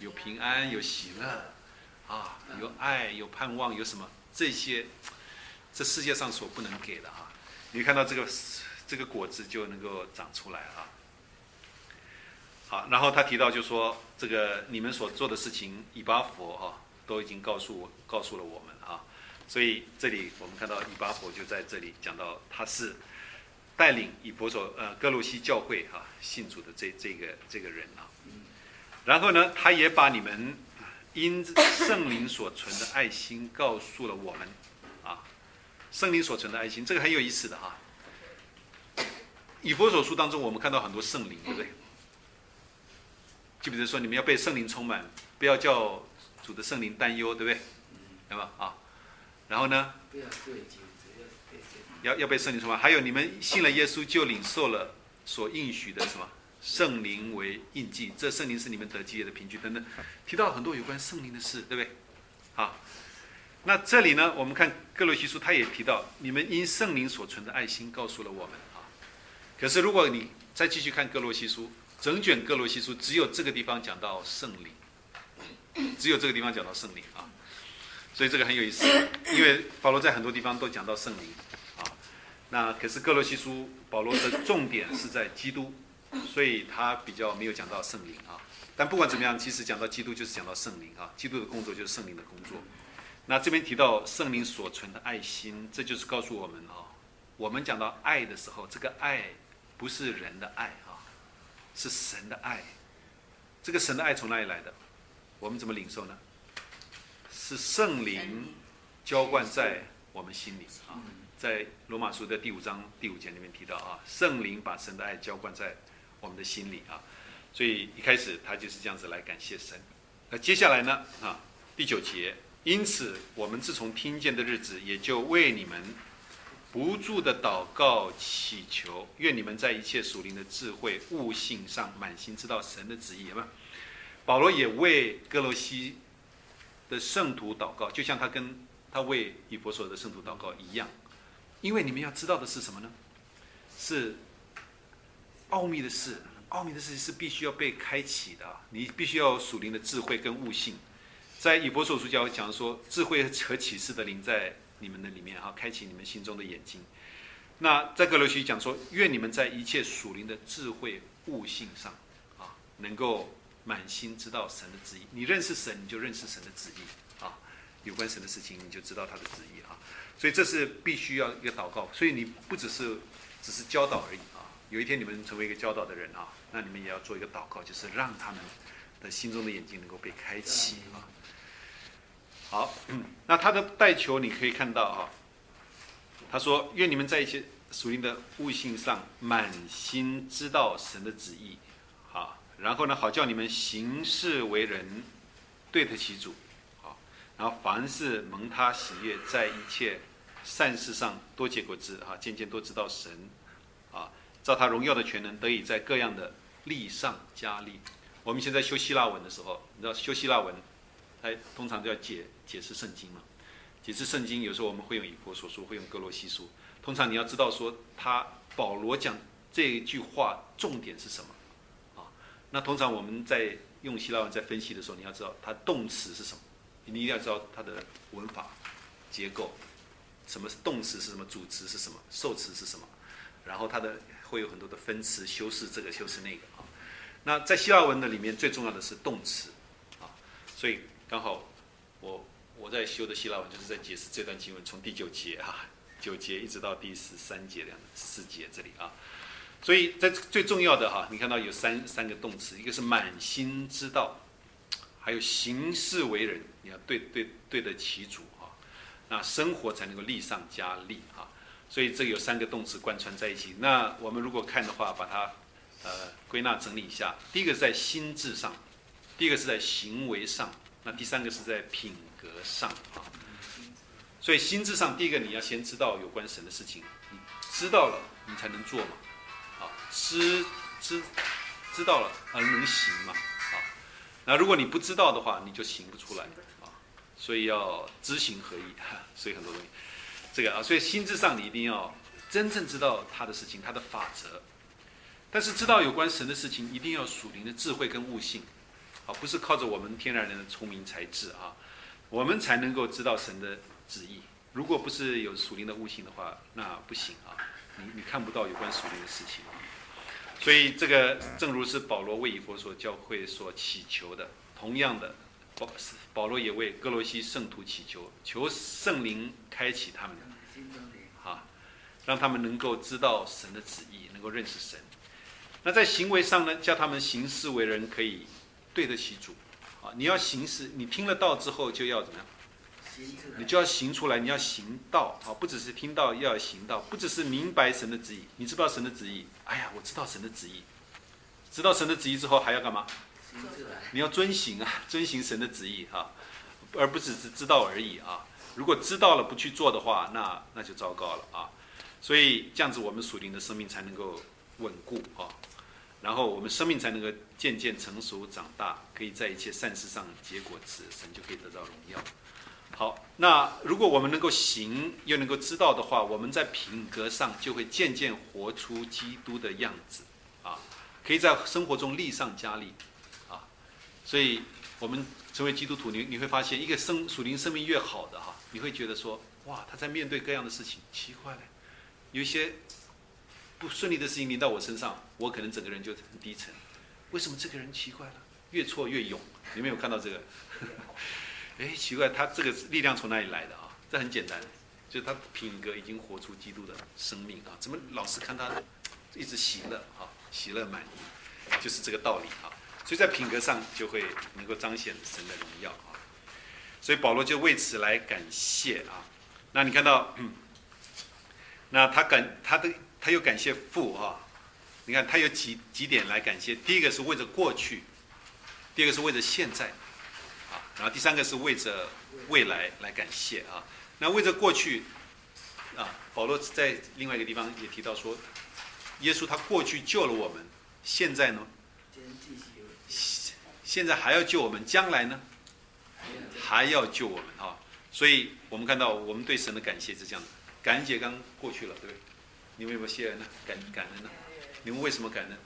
有平安，有喜乐，啊，有爱，有盼望，有什么这些，这世界上所不能给的啊！你看到这个果子就能够长出来啊。好，然后他提到就说这个你们所做的事情，以巴弗啊都已经告诉了我们啊。所以这里我们看到以巴弗就在这里讲到他是带领以弗所哥罗西教会啊信主的这个人啊。然后呢，他也把你们因圣灵所存的爱心告诉了我们啊。圣灵所存的爱心，这个很有意思的哈。以弗所书当中，我们看到很多圣灵，对不对？就比如说，你们要被圣灵充满，不要叫主的圣灵担忧，对不对？对吧？啊，然后呢？ 不要醉酒，只要要被圣灵充满。还有，你们信了耶稣，就领受了所应许的什么圣灵为印记。这圣灵是你们得基业的凭据等等，提到很多有关圣灵的事，对不对？好，那这里呢，我们看哥罗西书，他也提到你们因圣灵所存的爱心告诉了我们啊。可是如果你再继续看哥罗西书，整卷哥罗西书只有这个地方讲到圣灵，只有这个地方讲到圣灵啊，所以这个很有意思，因为保罗在很多地方都讲到圣灵啊，那可是哥罗西书保罗的重点是在基督，所以他比较没有讲到圣灵啊。但不管怎么样，其实讲到基督就是讲到圣灵啊，基督的工作就是圣灵的工作。那这边提到圣灵所存的爱心，这就是告诉我们啊，我们讲到爱的时候，这个爱不是人的爱啊。是神的爱，这个神的爱从哪里来的？我们怎么领受呢？是圣灵浇灌在我们心里啊，在罗马书的第5章第5节里面提到啊，圣灵把神的爱浇灌在我们的心里啊，所以一开始他就是这样子来感谢神。那接下来呢啊，第9节，因此我们自从听见的日子，也就为你们不住的祷告祈求，愿你们在一切属灵的智慧悟性上满心知道神的旨意。有没有？保罗也为哥罗西的圣徒祷告，就像他为以弗所的圣徒祷告一样。因为你们要知道的是什么呢？是奥秘的事，奥秘的事是必须要被开启的啊！你必须要有属灵的智慧跟悟性。在以弗所书讲说，智慧和启示的灵在你们的里面哈，开启你们心中的眼睛。那在哥罗西讲说，愿你们在一切属灵的智慧悟性上啊，能够满心知道神的旨意。你认识神，你就认识神的旨意啊，有关神的事情你就知道他的旨意啊。所以这是必须要一个祷告。所以你不只是教导而已啊。有一天你们成为一个教导的人啊，那你们也要做一个祷告，就是让他们的心中的眼睛能够被开启啊。好，那他的代求你可以看到啊，他说愿你们在一些属灵的悟性上满心知道神的旨意，好，然后呢，好叫你们行事为人对得起主，好，然后凡事蒙他喜悦，在一切善事上多结果子啊，渐渐都知道神啊，照他荣耀的全能得以在各样的力上加力。我们现在修希腊文的时候，你知道修希腊文，它通常都要解释圣经嘛。解释圣经有时候我们会用以弗所书，会用哥罗西书。通常你要知道说保罗讲这一句话重点是什么啊？那通常我们在用希腊文在分析的时候，你要知道它动词是什么，你一定要知道它的文法结构，什么是动词是什么，主词是什么，受词是什么，然后它的会有很多的分词，修饰这个修饰那个啊。那在希腊文的里面最重要的是动词啊，所以刚好我在修的希腊文就是在解释这段经文，从第9节啊，9节一直到第13节14节这里啊。所以在最重要的哈，你看到有三个动词，一个是满心知道，还有行事为人，你要对得起主啊，那生活才能够力上加力啊。所以这有3个动词贯穿在一起。那我们如果看的话，把它归纳整理一下，第一个是在心智上，第二个是在行为上，那第3个是在品格上啊。所以心智上，第一个你要先知道有关神的事情，你知道了你才能做嘛，啊，知道了而能行嘛，啊，那如果你不知道的话，你就行不出来啊。所以要知行合一，所以很多东西，这个啊，所以心智上你一定要真正知道他的事情，他的法则。但是知道有关神的事情，一定要属灵的智慧跟悟性。 啊，不是靠着我们天然人的聪明才智啊，我们才能够知道神的旨意。如果不是有属灵的悟性的话，那不行啊，你看不到有关属灵的事情。所以这个正如是保罗为以弗所教会所祈求的，同样的，保罗也为哥罗西圣徒祈求，求圣灵开启他们，啊，让他们能够知道神的旨意，能够认识神。那在行为上呢，叫他们行事为人可以对得起主，啊，你要行事，你听了道之后就要怎么样？你就要行出来，你要行道啊！不只是听到，要行道，不只是明白神的旨意。你知不知道神的旨意？哎呀，我知道神的旨意。知道神的旨意之后，还要干嘛？你要遵行啊，遵行神的旨意啊，而不只是知道而已啊。如果知道了不去做的话，那就糟糕了啊。所以这样子，我们属灵的生命才能够稳固啊，然后我们生命才能够渐渐成熟长大，可以在一切善事上结果子，神就可以得到荣耀。好，那如果我们能够行，又能够知道的话，我们在品格上就会渐渐活出基督的样子啊，可以在生活中力上加力啊。所以，我们成为基督徒，你会发现，一个属灵生命越好的哈，你会觉得说，哇，他在面对各样的事情，奇怪了，有一些不顺利的事情临到我身上，我可能整个人就很低沉。为什么这个人奇怪了，越挫越勇？你们有看到这个？哎，奇怪，他这个力量从哪里来的啊？这很简单，就是他品格已经活出基督的生命啊！怎么老是看他一直喜乐啊，喜乐满意，就是这个道理啊。所以在品格上就会能够彰显神的荣耀啊。所以保罗就为此来感谢啊。那你看到，那他又感谢父啊。你看他有几点来感谢。第一个是为着过去，第二个是为着现在。然后第三个是为着未来来感谢啊。那为着过去啊，保罗在另外一个地方也提到说，耶稣他过去救了我们，现在呢，现在还要救我们，将来呢，还要救我们啊。所以我们看到我们对神的感谢是这样的，感恩节刚过去了，对不对？你们有没有谢恩呢？感恩呢？你们为什么感恩？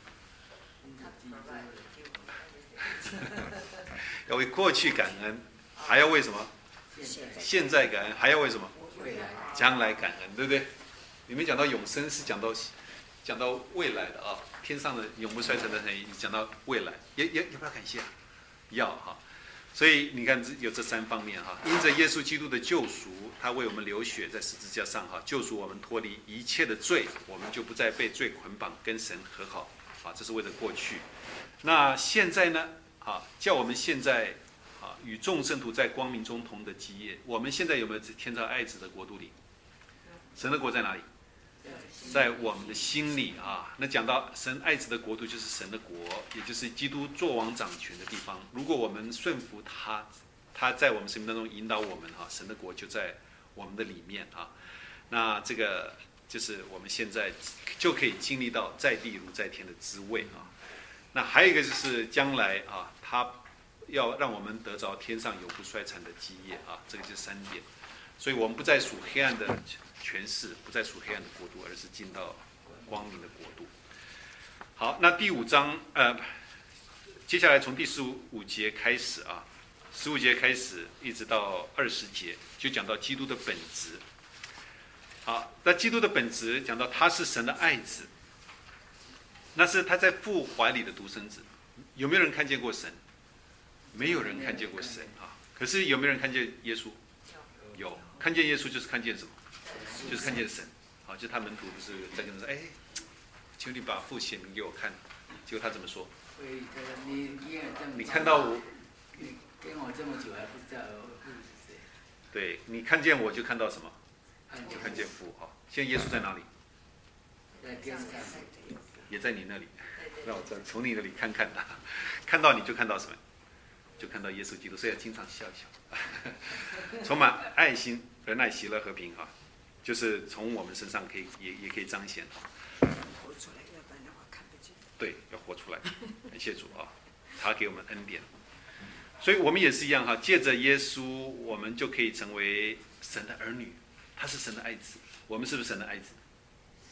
要为过去感恩，还要为什么？现在感恩，还要为什么？将来感恩，对不对？你们讲到永生是讲到未来的啊，天上的永不衰残的神，讲到未来，要不要感谢？要哈。所以你看有这三方面哈，因着耶稣基督的救赎，他为我们流血在十字架上哈，救赎我们脱离一切的罪，我们就不再被罪捆绑，跟神和好啊，这是为了过去。那现在呢？啊，叫我们现在啊与众圣徒在光明中同得基业。我们现在有没有天照爱子的国度里？神的国在哪里？在我们的心里啊。那讲到神爱子的国度，就是神的国，也就是基督作王掌权的地方。如果我们顺服他在我们生命当中引导我们啊，神的国就在我们的里面啊。那这个就是我们现在就可以经历到在地如在天的滋味啊。那还有一个就是将来啊，他要让我们得着天上永不衰残的基业啊，这个就是三点。所以我们不再属黑暗的权势，不再属黑暗的国度，而是进到光明的国度。好，那第5章接下来从第15节开始啊，15节开始一直到20节，就讲到基督的本质。好，那基督的本质讲到他是神的爱子。那是他在父怀里的独生子。有没有人看见过神？没有人看见过神啊。可是有没有人看见耶稣？有，看见耶稣就是看见什么？就是看见神。好，就他门徒不是在跟他说：“哎，求你把父显明给我看。”结果他怎么说？你看到我， 你跟我这么久还不知道我父是谁？ 对，你看见我就看到什么？就看见父啊。现在耶稣在哪里？ 在天上。 也在你那里，让我从你那里看看他，看到你就看到什么？就看到耶稣基督，所以要经常笑一笑，充满爱心、仁爱、喜乐、和平啊，就是从我们身上可以也可以彰显。 活出来，要不然的话看不见。 对，要活出来，感谢主啊，他给我们恩典，所以我们也是一样哈，借着耶稣，我们就可以成为神的儿女，他是神的爱子，我们是不是神的爱子？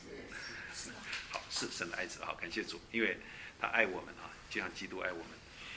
好，是神的爱子，好，感谢主，因为他爱我们啊，就像基督爱我们。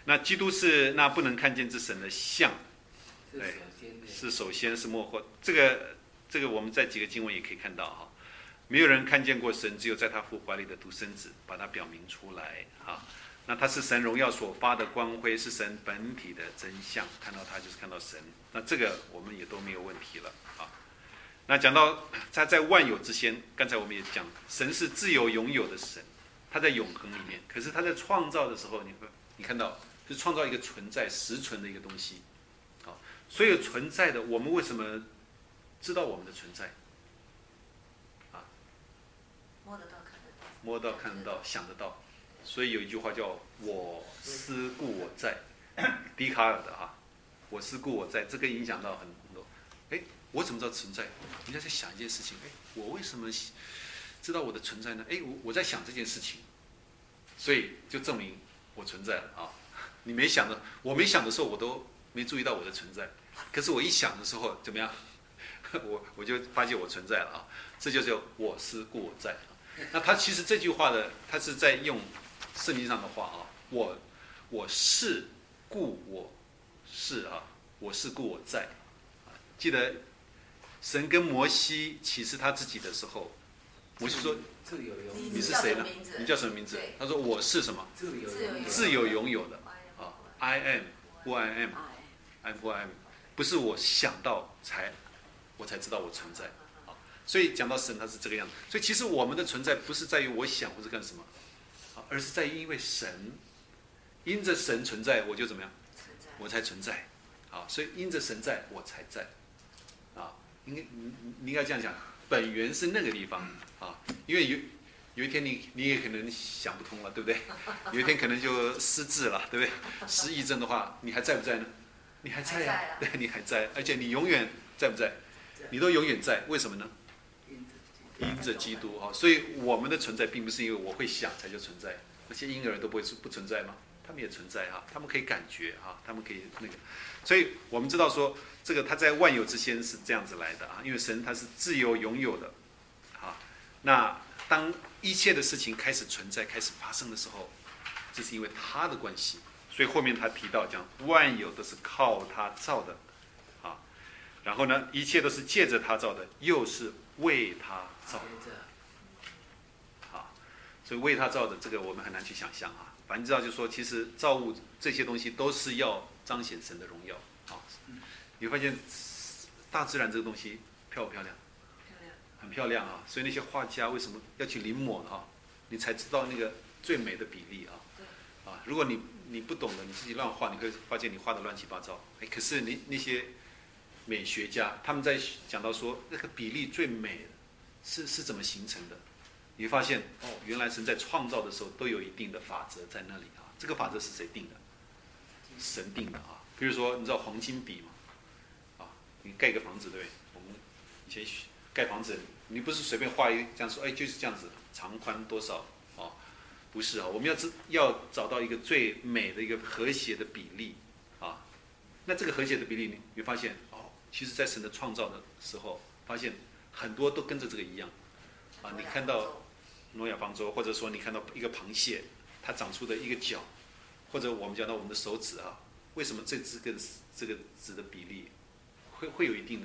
那基督是那不能看见之神的像， 是首先的， 是首先是末后。这个我们在几个经文也可以看到哈，没有人看见过神，只有在他父怀里的独生子把它表明出来哈。那他是神荣耀所发的光辉，是神本体的真相，看到他就是看到神。那这个我们也都没有问题了啊。那讲到他在万有之先，刚才我们也讲，神是自由拥有的神，他在永恒里面。可是他在创造的时候，你看到是创造一个存在实存的一个东西。好，所有存在的，我们为什么知道我们的存在？啊， 摸得到、看得到， 摸到、看得到、想得到。所以有一句话叫“我思故我在”，笛卡尔的哈，“我思故我在”，这个影响到很多。哎，我怎么知道存在？人家在想一件事情，哎，我为什么知道我的存在呢？哎，我在想这件事情，所以就证明我存在了啊。你没想的，我没想的时候，我都没注意到我的存在。可是我一想的时候，怎么样？我就发现我存在了啊。这就叫“我思故我在”。那他其实这句话的，他是在用圣经上的话啊，我是故我是啊，我是故我在。记得神跟摩西启示他自己的时候，摩西说：“ 自由拥有， 你是谁呢？你叫什么名字？”他说：“我是什么？自由拥有的啊 ，I am who I am，I'm who I am， 不是我想到我才知道我存在。”所以讲到神，他是这个样子。所以其实我们的存在不是在于我想或者干什么，而是在于因为神，因着神存在，我就怎么样，我才存在。啊，所以因着神在，我才在。啊，你应该这样讲，本源是那个地方啊。因为有一天你也可能想不通了，对不对？有一天可能就失智了，对不对？失忆症的话，你还在不在呢？你还在呀，对，你还在，而且你永远在不在？你都永远在，为什么呢？因着基督啊，所以我们的存在并不是因为我会想才就存在，那些婴儿都不存在吗？他们也存在哈，他们可以感觉哈，他们可以那个，所以我们知道说，这个他在万有之先是这样子来的啊，因为神他是自由拥有的，啊，那当一切的事情开始存在、开始发生的时候，这是因为他的关系，所以后面他提到讲万有都是靠他造的，啊，然后呢，一切都是借着他造的，又是为他造的，好，所以为他造的这个我们很难去想象啊。反正知道就是说，其实造物这些东西都是要彰显神的荣耀啊。你会发现大自然这个东西漂不漂亮？ 漂亮， 很漂亮啊。所以那些画家为什么要去临摹啊？你才知道那个最美的比例啊。啊，如果你不懂的，你自己乱画，你会发现你画的乱七八糟。哎，可是那些美学家他们在讲到说那个比例最美的是怎么形成的？你会发现哦，原来神在创造的时候都有一定的法则在那里啊。这个法则是谁定的？神定的啊。比如说，你知道黄金比吗？啊，你盖个房子对不对？我们以前盖房子，你不是随便画一这样说，哎，就是这样子，长宽多少啊？不是啊，我们要找到一个最美的一个和谐的比例啊。那这个和谐的比例，你会发现哦，其实在神的创造的时候，发现很多都跟着这个一样啊。你看到诺亚方舟，或者说你看到一个螃蟹，它长出的一个角，或者我们讲到我们的手指啊，为什么这个指的比例会有一定的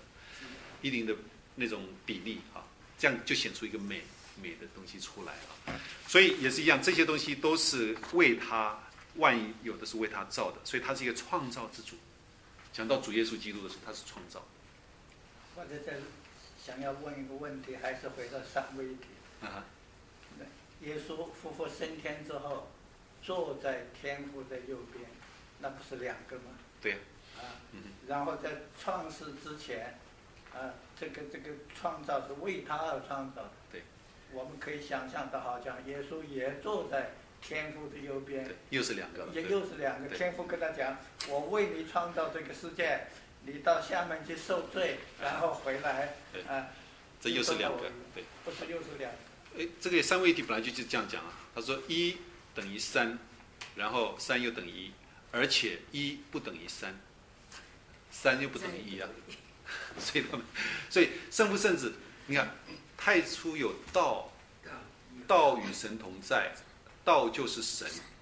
那种比例啊？这样就显出一个美的东西出来了。所以也是一样，这些东西都是为他万有的是为他造的，所以他是一个创造之主。讲到主耶稣基督的时候，他是创造。 或者在想要问一个问题，还是回到三位一体。耶稣复活升天之后，坐在天父的右边，那不是两个吗？ 对呀。 然后在创世之前，这个创造是为他而创造的。 对。 我们可以想象的，好像耶稣也坐在天父的右边。 对，又是两个。 又是两个。天父跟他讲：“我为你创造这个世界，你到下面去受罪，然后回来。” 这又是两个。对。 不是又是两个。 这个三位一体本来就是这样讲啊。他说1等于3，然后3又等于1，而且1不等于3，3又不等于1啊。所以圣父圣子，你看太初有道，道与神同在，道就是神，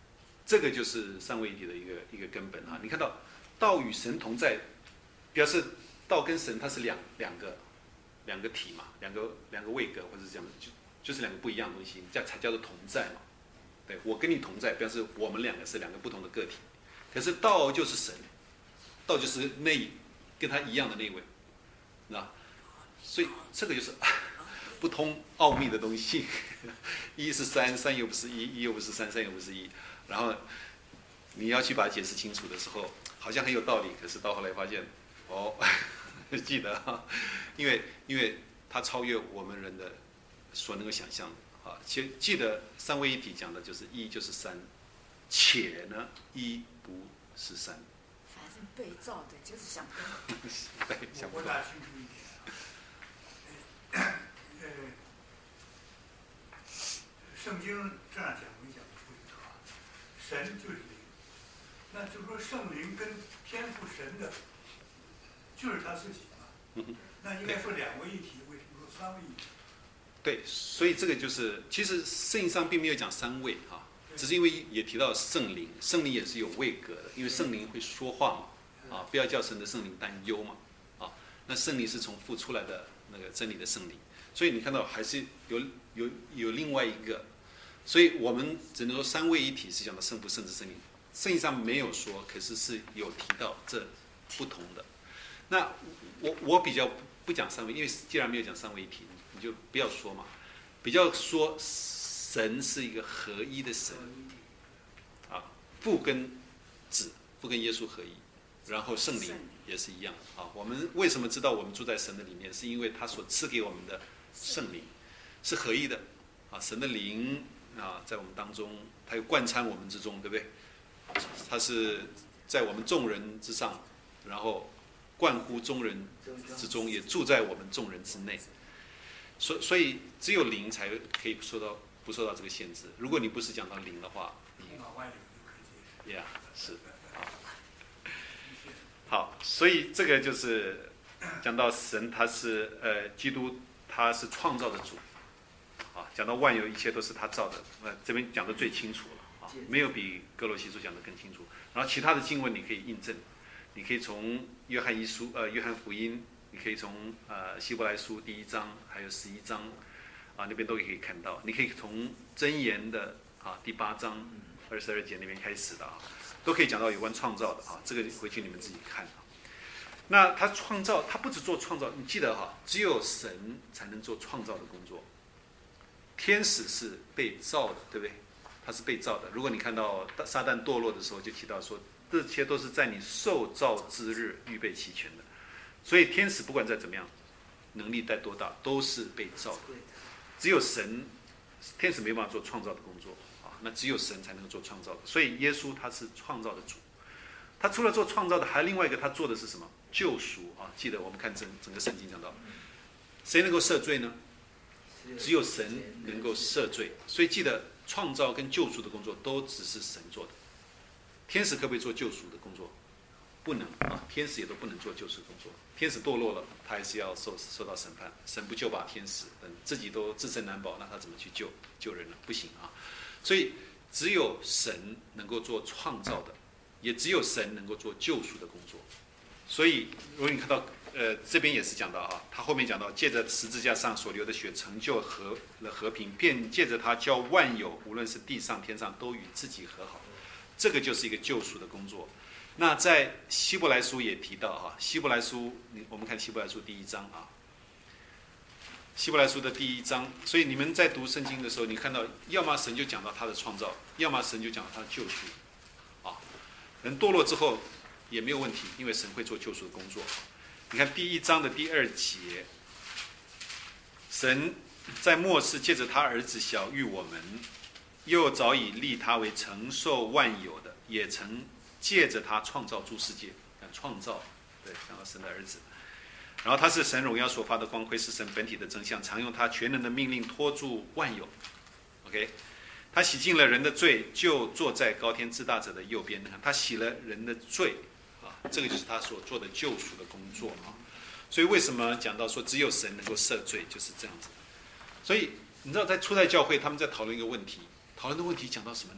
这个就是三位一体的一个根本啊。你看到道与神同在，表示道跟神它是两个体嘛，两个位格或者是这样，就是两个不一样的东西，这样才叫做同在嘛。对，我跟你同在，表示我们两个是两个不同的个体。可是道就是神，道就是跟他一样的那一位，那所以这个就是不通奥秘的东西。一是三，三又不是一，一又不是三，三又不是一。然后你要去把它解释清楚的时候，好像很有道理，可是到后来发现，记得啊，因为它超越我们人的所能够想象的啊。记得三位一体讲的就是一就是三，且呢一不是三。 反正被造的就是想不通。 对，想不通。 我打清楚一点。圣经这样讲没讲出一个啊，神就是灵，那就是说圣灵跟天父神的，就是他自己嘛。那应该说两位一体，为什么说三位一体？ 对，所以这个就是其实圣经上并没有讲三位啊，只是因为也提到圣灵，圣灵也是有位格的，因为圣灵会说话嘛，啊，不要叫神的圣灵担忧嘛，啊，那圣灵是从父出来的那个真理的圣灵，所以你看到还是有另外一个。所以我们只能说三位一体是讲的圣父、圣子、圣灵，圣经上没有说，可是是有提到这不同的。那我比较不讲三位，因为既然没有讲三位一体，你就不要说嘛，比较说神是一个合一的神，啊，父跟子，父跟耶稣合一，然后圣灵也是一样啊。我们为什么知道我们住在神的里面，是因为他所赐给我们的圣灵是合一的啊，神的灵。啊，在我们当中，他又贯穿我们之中，对不对？他是在我们众人之上，然后贯乎众人之中，也住在我们众人之内。所以只有灵才可以不受到这个限制。如果你不是讲到灵的话，呀，是好，所以这个就是讲到神，他是基督，他是创造的主。啊，讲到万有一切都是他造的，这边讲的最清楚了啊，没有比哥罗西书讲的更清楚。然后其他的经文你可以印证，你可以从约翰福音，你可以从希伯来书第1章还有11章啊那边都可以看到，你可以从箴言的第8章22节那边开始的啊，都可以讲到有关创造的啊，这个回去你们自己看啊。那他创造，他不只做创造，你记得哈，只有神才能做创造的工作。天使是被造的，对不对？他是被造的。如果你看到撒旦堕落的时候，就提到说，这些都是在你受造之日预备齐全的。所以天使不管再怎么样，能力在多大，都是被造的。只有神，天使没办法做创造的工作啊，那只有神才能做创造的。所以耶稣他是创造的主，他除了做创造的，还另外一个他做的是什么？救赎啊！记得我们看整个圣经讲到，谁能够赦罪呢？只有神能够赦罪，所以记得创造跟救赎的工作都只是神做的。天使可不可以做救赎的工作？不能啊，天使也都不能做救赎的工作。天使堕落了，他还是要受到审判。神不救拔天使，自己都自身难保，那他怎么去救人呢？不行啊！所以只有神能够做创造的，也只有神能够做救赎的工作。所以如果你看到这边也是讲到啊，他后面讲到，借着十字架上所流的血，成就和平，便借着他叫万有，无论是地上天上，都与自己和好。这个就是一个救赎的工作。那在希伯来书也提到哈，希伯来书我们看希伯来书第1章啊，希伯来书的第1章。所以你们在读圣经的时候，你看到要么神就讲到他的创造，要么神就讲到他的救赎啊。人堕落之后也没有问题，因为神会做救赎的工作。你看第1章的第2节，神在末世借着他儿子晓谕我们，又早已立他为承受万有的，也曾借着他创造诸世界。创造，对，讲到神的儿子。然后他是神荣耀所发的光辉，是神本体的真相，常用他全能的命令托住万有。OK， 他洗净了人的罪，就坐在高天至大者的右边。他洗了人的罪。这个就是他所做的救赎的工作啊，所以为什么讲到说只有神能够赦罪，就是这样子。所以你知道在初代教会他们在讨论一个问题，讨论的问题讲到什么呢？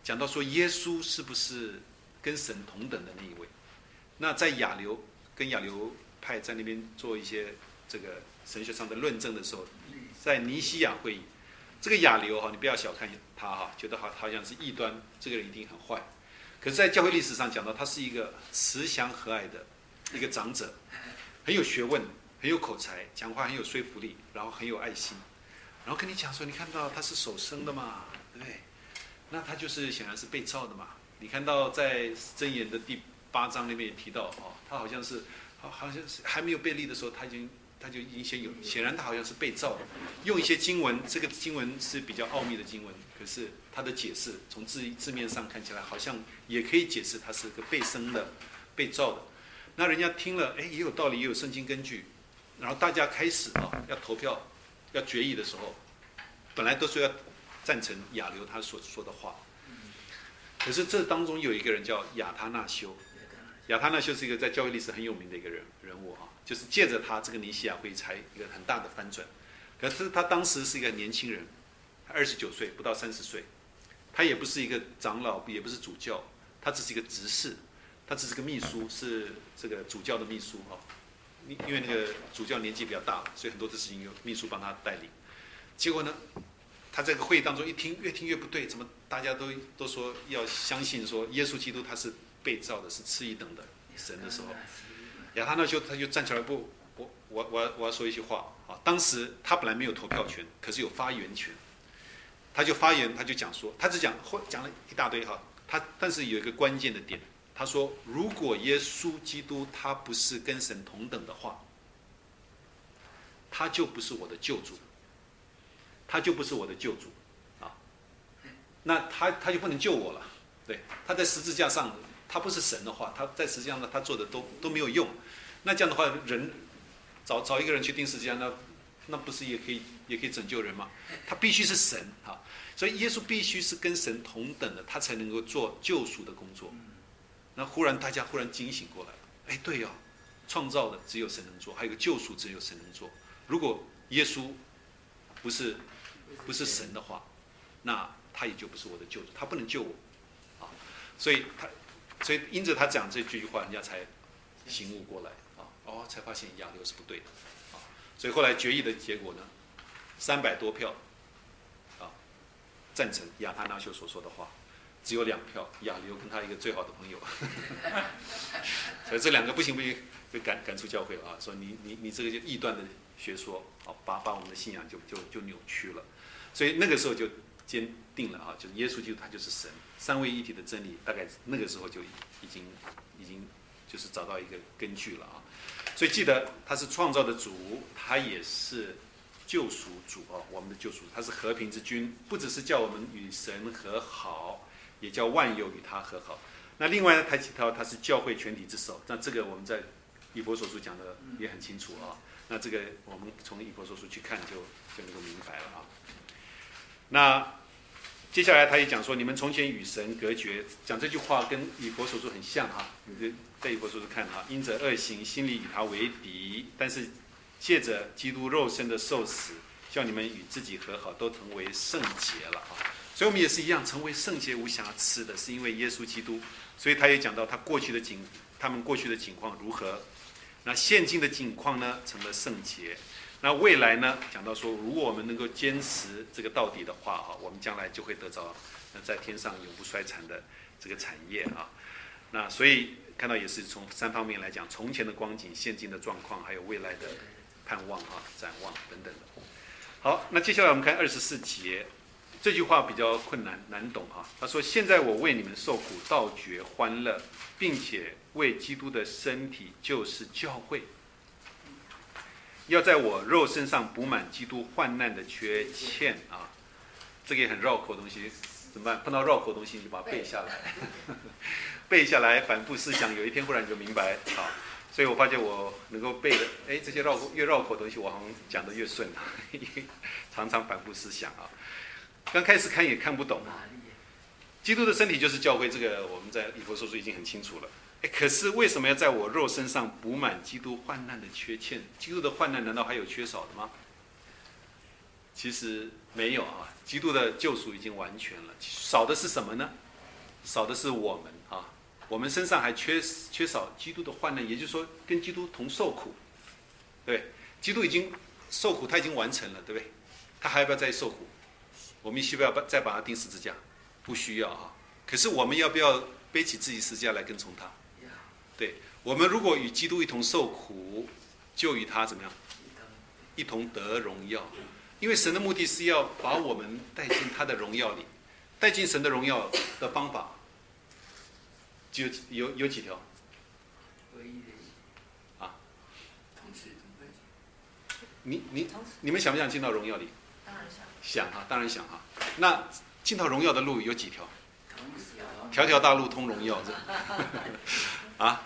讲到说耶稣是不是跟神同等的那一位？那在亚流派在那边做一些这个神学上的论证的时候，在尼西亚会议，这个亚流你不要小看他觉得好像是异端，这个人一定很坏。可是，在教会历史上讲到，他是一个慈祥和蔼的一个长者，很有学问，很有口才，讲话很有说服力，然后很有爱心，然后跟你讲说，你看到他是手生的嘛，对不对？那他就是显然是被造的嘛。你看到在箴言的第8章那边也提到他好像是还没有被立的时候，他就已经先有，显然他好像是被造的。用一些经文，这个经文是比较奥秘的经文，可是他的解释从字面上看起来，好像也可以解释他是个被生的、被造的。那人家听了，也有道理，也有圣经根据。然后大家开始要投票、要决议的时候，本来都说要赞成亚流他所说的话，可是这当中有一个人叫亚他那修。亚他那修是一个在教会历史很有名的一个人物就是借着他这个尼西亚会议才一个很大的翻转。可是他当时是一个年轻人，29岁，不到30岁，他也不是一个长老，也不是主教，他只是一个执事，他只是个秘书，是这个主教的秘书因为那个主教年纪比较大，所以很多的事情由秘书帮他带领。结果呢，他这个会议当中越听越不对，怎么大家都说要相信说耶稣基督他是被造的，是次一等的神的时候，亚他那修他就站起来，我要说一句话当时他本来没有投票权，可是有发言权，他就发言，他就讲说，他只讲了一大堆但是有一个关键的点，他说如果耶稣基督他不是跟神同等的话，他就不是我的救主，那他就不能救我了。对，他在十字架上，他不是神的话，他在十字架上他做的都没有用。那这样的话，人找一个人去钉十字架，那不是也可以拯救人吗？他必须是神所以耶稣必须是跟神同等的，他才能够做救赎的工作。那大家忽然惊醒过来了，对创造的只有神能做，还有个救赎只有神能做。如果耶稣不是神的话，那他也就不是我的救主，他不能救我所以因着他讲这句话，人家才醒悟过来才发现亚流是不对的所以后来决议的结果呢，300多票赞成亚他那修所说的话，只有2票，亚流跟他一个最好的朋友所以这2个不行就赶出教会了说你这个就异端的学说把我们的信仰就扭曲了。所以那个时候就坚定了就是耶稣基督他就是神，三位一体的真理，大概那个时候就已经就是找到一个根据了所以记得他是创造的主，他也是救赎主我们的救赎，他是和平之君，不只是叫我们与神和好，也叫万有与他和好。那另外呢，他提到他是教会全体之首，那这个我们在以弗所书讲的也很清楚那这个我们从以弗所书去看就能够明白了那接下来他也讲说，你们从前与神隔绝，讲这句话跟以弗所书很像你在以弗所书看因着恶行，心里与他为敌，但是借着基督肉身的受死，叫你们与自己和好，都成为圣洁了所以我们也是一样，成为圣洁无瑕疵的，是因为耶稣基督。所以他也讲到他们过去的境况如何，那现今的境况呢，成了圣洁。那未来呢，讲到说，如果我们能够坚持这个到底的话我们将来就会得着在天上永不衰残的这个产业那所以看到也是从3方面来讲，从前的光景、现今的状况，还有未来的盼望展望等等的。好，那接下来我们看24节，这句话比较难懂他说：“现在我为你们受苦，倒觉欢乐，并且为基督的身体，就是教会，要在我肉身上补满基督患难的缺欠这个也很绕口的东西，怎么办？碰到绕口的东西，你就把它背下来，背下来，反复思想，有一天忽然你就明白所以我发现我能够背的，这些越绕口的东西，我好像讲得越顺常常反复思想刚开始看也看不懂基督的身体就是教会，这个我们在以弗所书已经很清楚了。可是为什么要在我肉身上补满基督患难的缺欠？基督的患难难道还有缺少的吗？其实没有基督的救赎已经完全了，少的是什么呢？ 少的是我们啊，我们身上还缺少基督的患难，也就是说跟基督同受苦，对，基督已经受苦，他已经完成了，对不对？他还要不要再受苦？我们需不要再把他钉十字架？不需要啊。可是我们要不要背起自己十字架来跟从他？对，我们如果与基督一同受苦，就与他怎么样？一同得荣耀。因为神的目的是要把我们带进他的荣耀里，带进神的荣耀的方法就有几条？ 唯一的啊，你们想不想进到荣耀里？ 当然想。 想啊，当然想啊。那进到荣耀的路有几条？条条大路通荣耀，啊？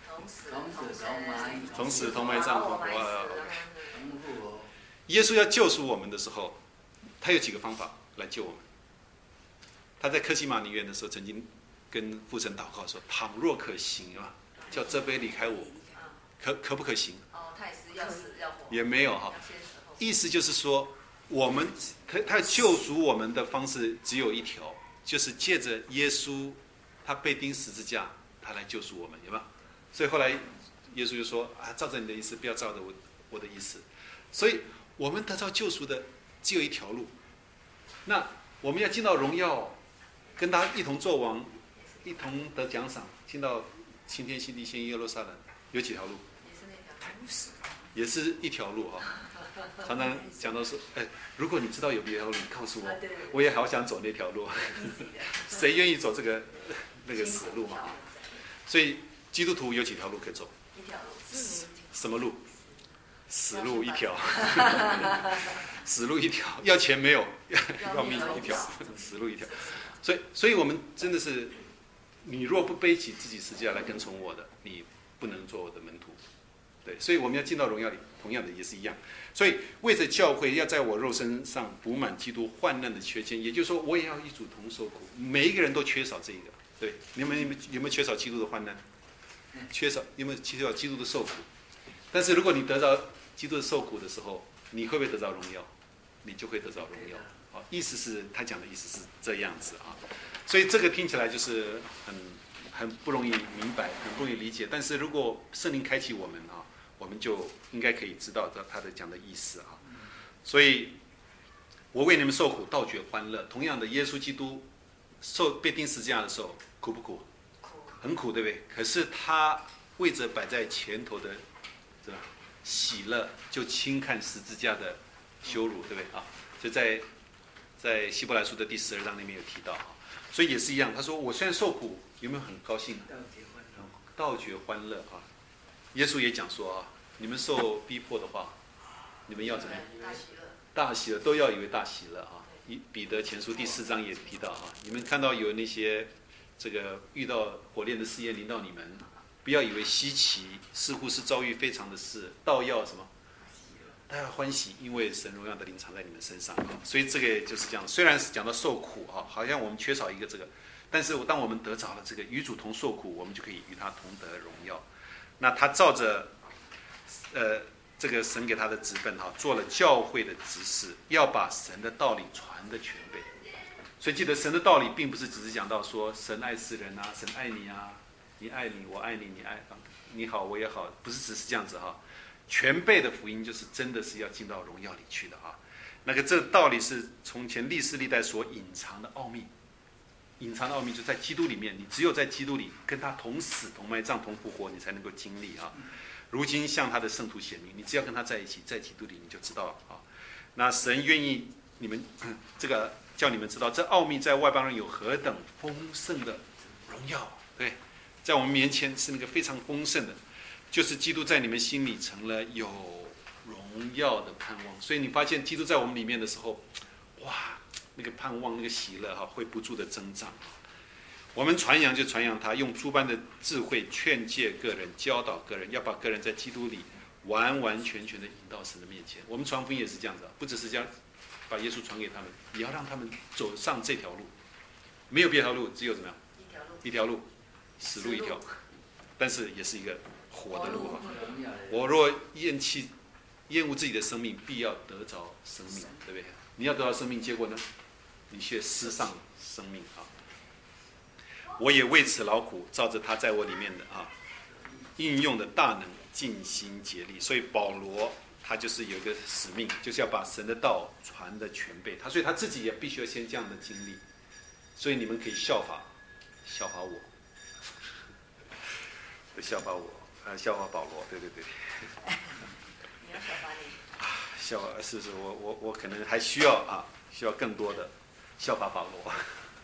同死同埋葬同活。耶稣要救赎我们的时候，他有几个方法来救我们。他在客西马尼园的时候，曾经跟父神祷告说：“倘若可行啊，叫这杯离开我，可不可行？” 哦，他也是要死要活。 也没有哈，意思就是说，他救赎我们的方式只有一条，就是借着耶稣，他被钉十字架，他来救赎我们，有没有？所以后来耶稣就说：“啊，照着你的意思，不要照着我的意思。”所以我们得到救赎的只有一条路。那我们要进到荣耀，跟他一同作王，一同得奖赏，进到新天新地新耶路撒冷，有几条路？也是一条路哈。常常讲到说，如果你知道有别条路，你告诉我，我也好想走那条路。谁愿意走这个那个死路嘛？所以基督徒有几条路可以走？ 一条路。 什么路？死路一条。死路一条，要钱没有，要命一条，死路一条。所以我们真的是，你若不背起自己十字架来跟从我的，你不能做我的门徒。对，所以我们要进到荣耀里，同样的也是一样。所以为着教会要在我肉身上补满基督患难的缺陷，也就是说，我也要与主同受苦。每一个人都缺少这个。对，你们有没有缺少基督的患难？缺少，有没有缺少基督的受苦？但是如果你得到基督的受苦的时候，你会不会得到荣耀？你就会得到荣耀。好，意思是他讲的意思是这样子啊。所以这个听起来就是很不容易明白，很不容易理解。但是如果圣灵开启我们啊，我们就应该可以知道他的讲的意思啊。所以，我为你们受苦，倒觉欢乐。同样的，耶稣基督被钉十字架的时候，苦不苦？很苦，对不对？可是他为着摆在前头的喜乐，就轻看十字架的羞辱，对不对啊？就在希伯来书的第12章里面有提到啊。所以也是一样，他说：“我虽然受苦，有没有很高兴？倒觉欢乐啊！”耶稣也讲说啊，你们受逼迫的话，你们要怎么样？大喜乐，都要以为大喜乐啊！彼得前书第4章也提到啊，你们看到有那些这个遇到火炼的试验临到你们，不要以为稀奇，似乎是遭遇非常的事，倒要什么？大家欢喜，因为神荣耀的灵藏在你们身上啊！所以这个就是这样。虽然是讲到受苦啊，好像我们缺少一个这个，但是当我们得着了这个与主同受苦，我们就可以与他同得荣耀。那他照着这个神给他的职分哈，做了教会的执事，要把神的道理传得全备。所以记得神的道理并不是只是讲到说神爱世人啊，神爱你啊，你爱你，我爱你，你好我也好，不是只是这样子哈。全备的福音就是真的是要进到荣耀里去的啊。这道理是从前历世历代所隐藏的奥秘，隐藏的奥秘就在基督里面，你只有在基督里跟他同死同埋葬同复活，你才能够经历啊。如今向他的圣徒显明，你只要跟他在一起，在基督里你就知道了啊。那神愿意你们这个叫你们知道，这奥秘在外邦人有何等丰盛的荣耀，对，在我们面前是那个非常丰盛的，就是基督在你们心里成了有荣耀的盼望。所以你发现基督在我们里面的时候，哇，那个盼望那个喜乐哈会不住的增长。我们传扬就传扬他，用诸般的智慧劝诫个人，教导个人，要把个人在基督里完完全全的引到神的面前。我们传福音也是这样子，不只是这样把耶稣传给他们，也要让他们走上这条路。没有别条路，只有怎么样？一条路，死路一条，但是也是一个活的路哈。我若厌恶自己的生命，必要得着生命，对不对？你要得到生命，结果呢，你却失丧生命啊。 我也为此劳苦，照着他在我里面的应用的大能，尽心竭力。所以保罗他就是有一个使命，就是要把神的道传的全备。所以他自己也必须要先这样的经历。所以你们可以效法我，效法保罗，对。 你要效法你。 是我可能还需要更多的效法保罗。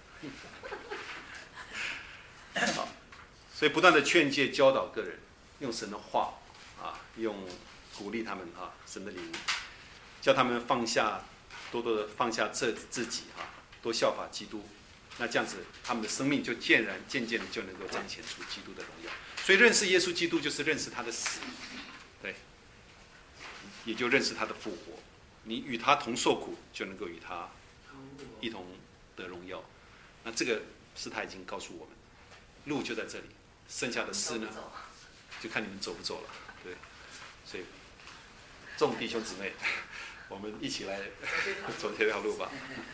好，所以不断的劝诫教导个人，用神的话用鼓励他们神的灵，叫他们多多的放下自己多效法基督。那这样子，他们的生命就渐渐的就能够彰显出基督的荣耀。所以认识耶稣基督就是认识他的死，对，也就认识他的复活。你与他同受苦，就能够与他一同得荣耀。那这个是他已经告诉我们，路就在这里，剩下的事呢，就看你们走不走了。对，所以众弟兄姊妹，我们一起来走这条路吧。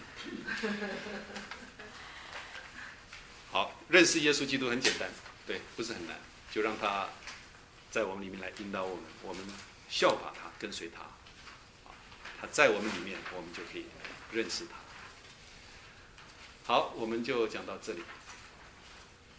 好，认识耶稣基督很简单，对，不是很难，就让他在我们里面来引导我们，我们效法他，跟随他，他在我们里面，我们就可以认识他。好，我们就讲到这里。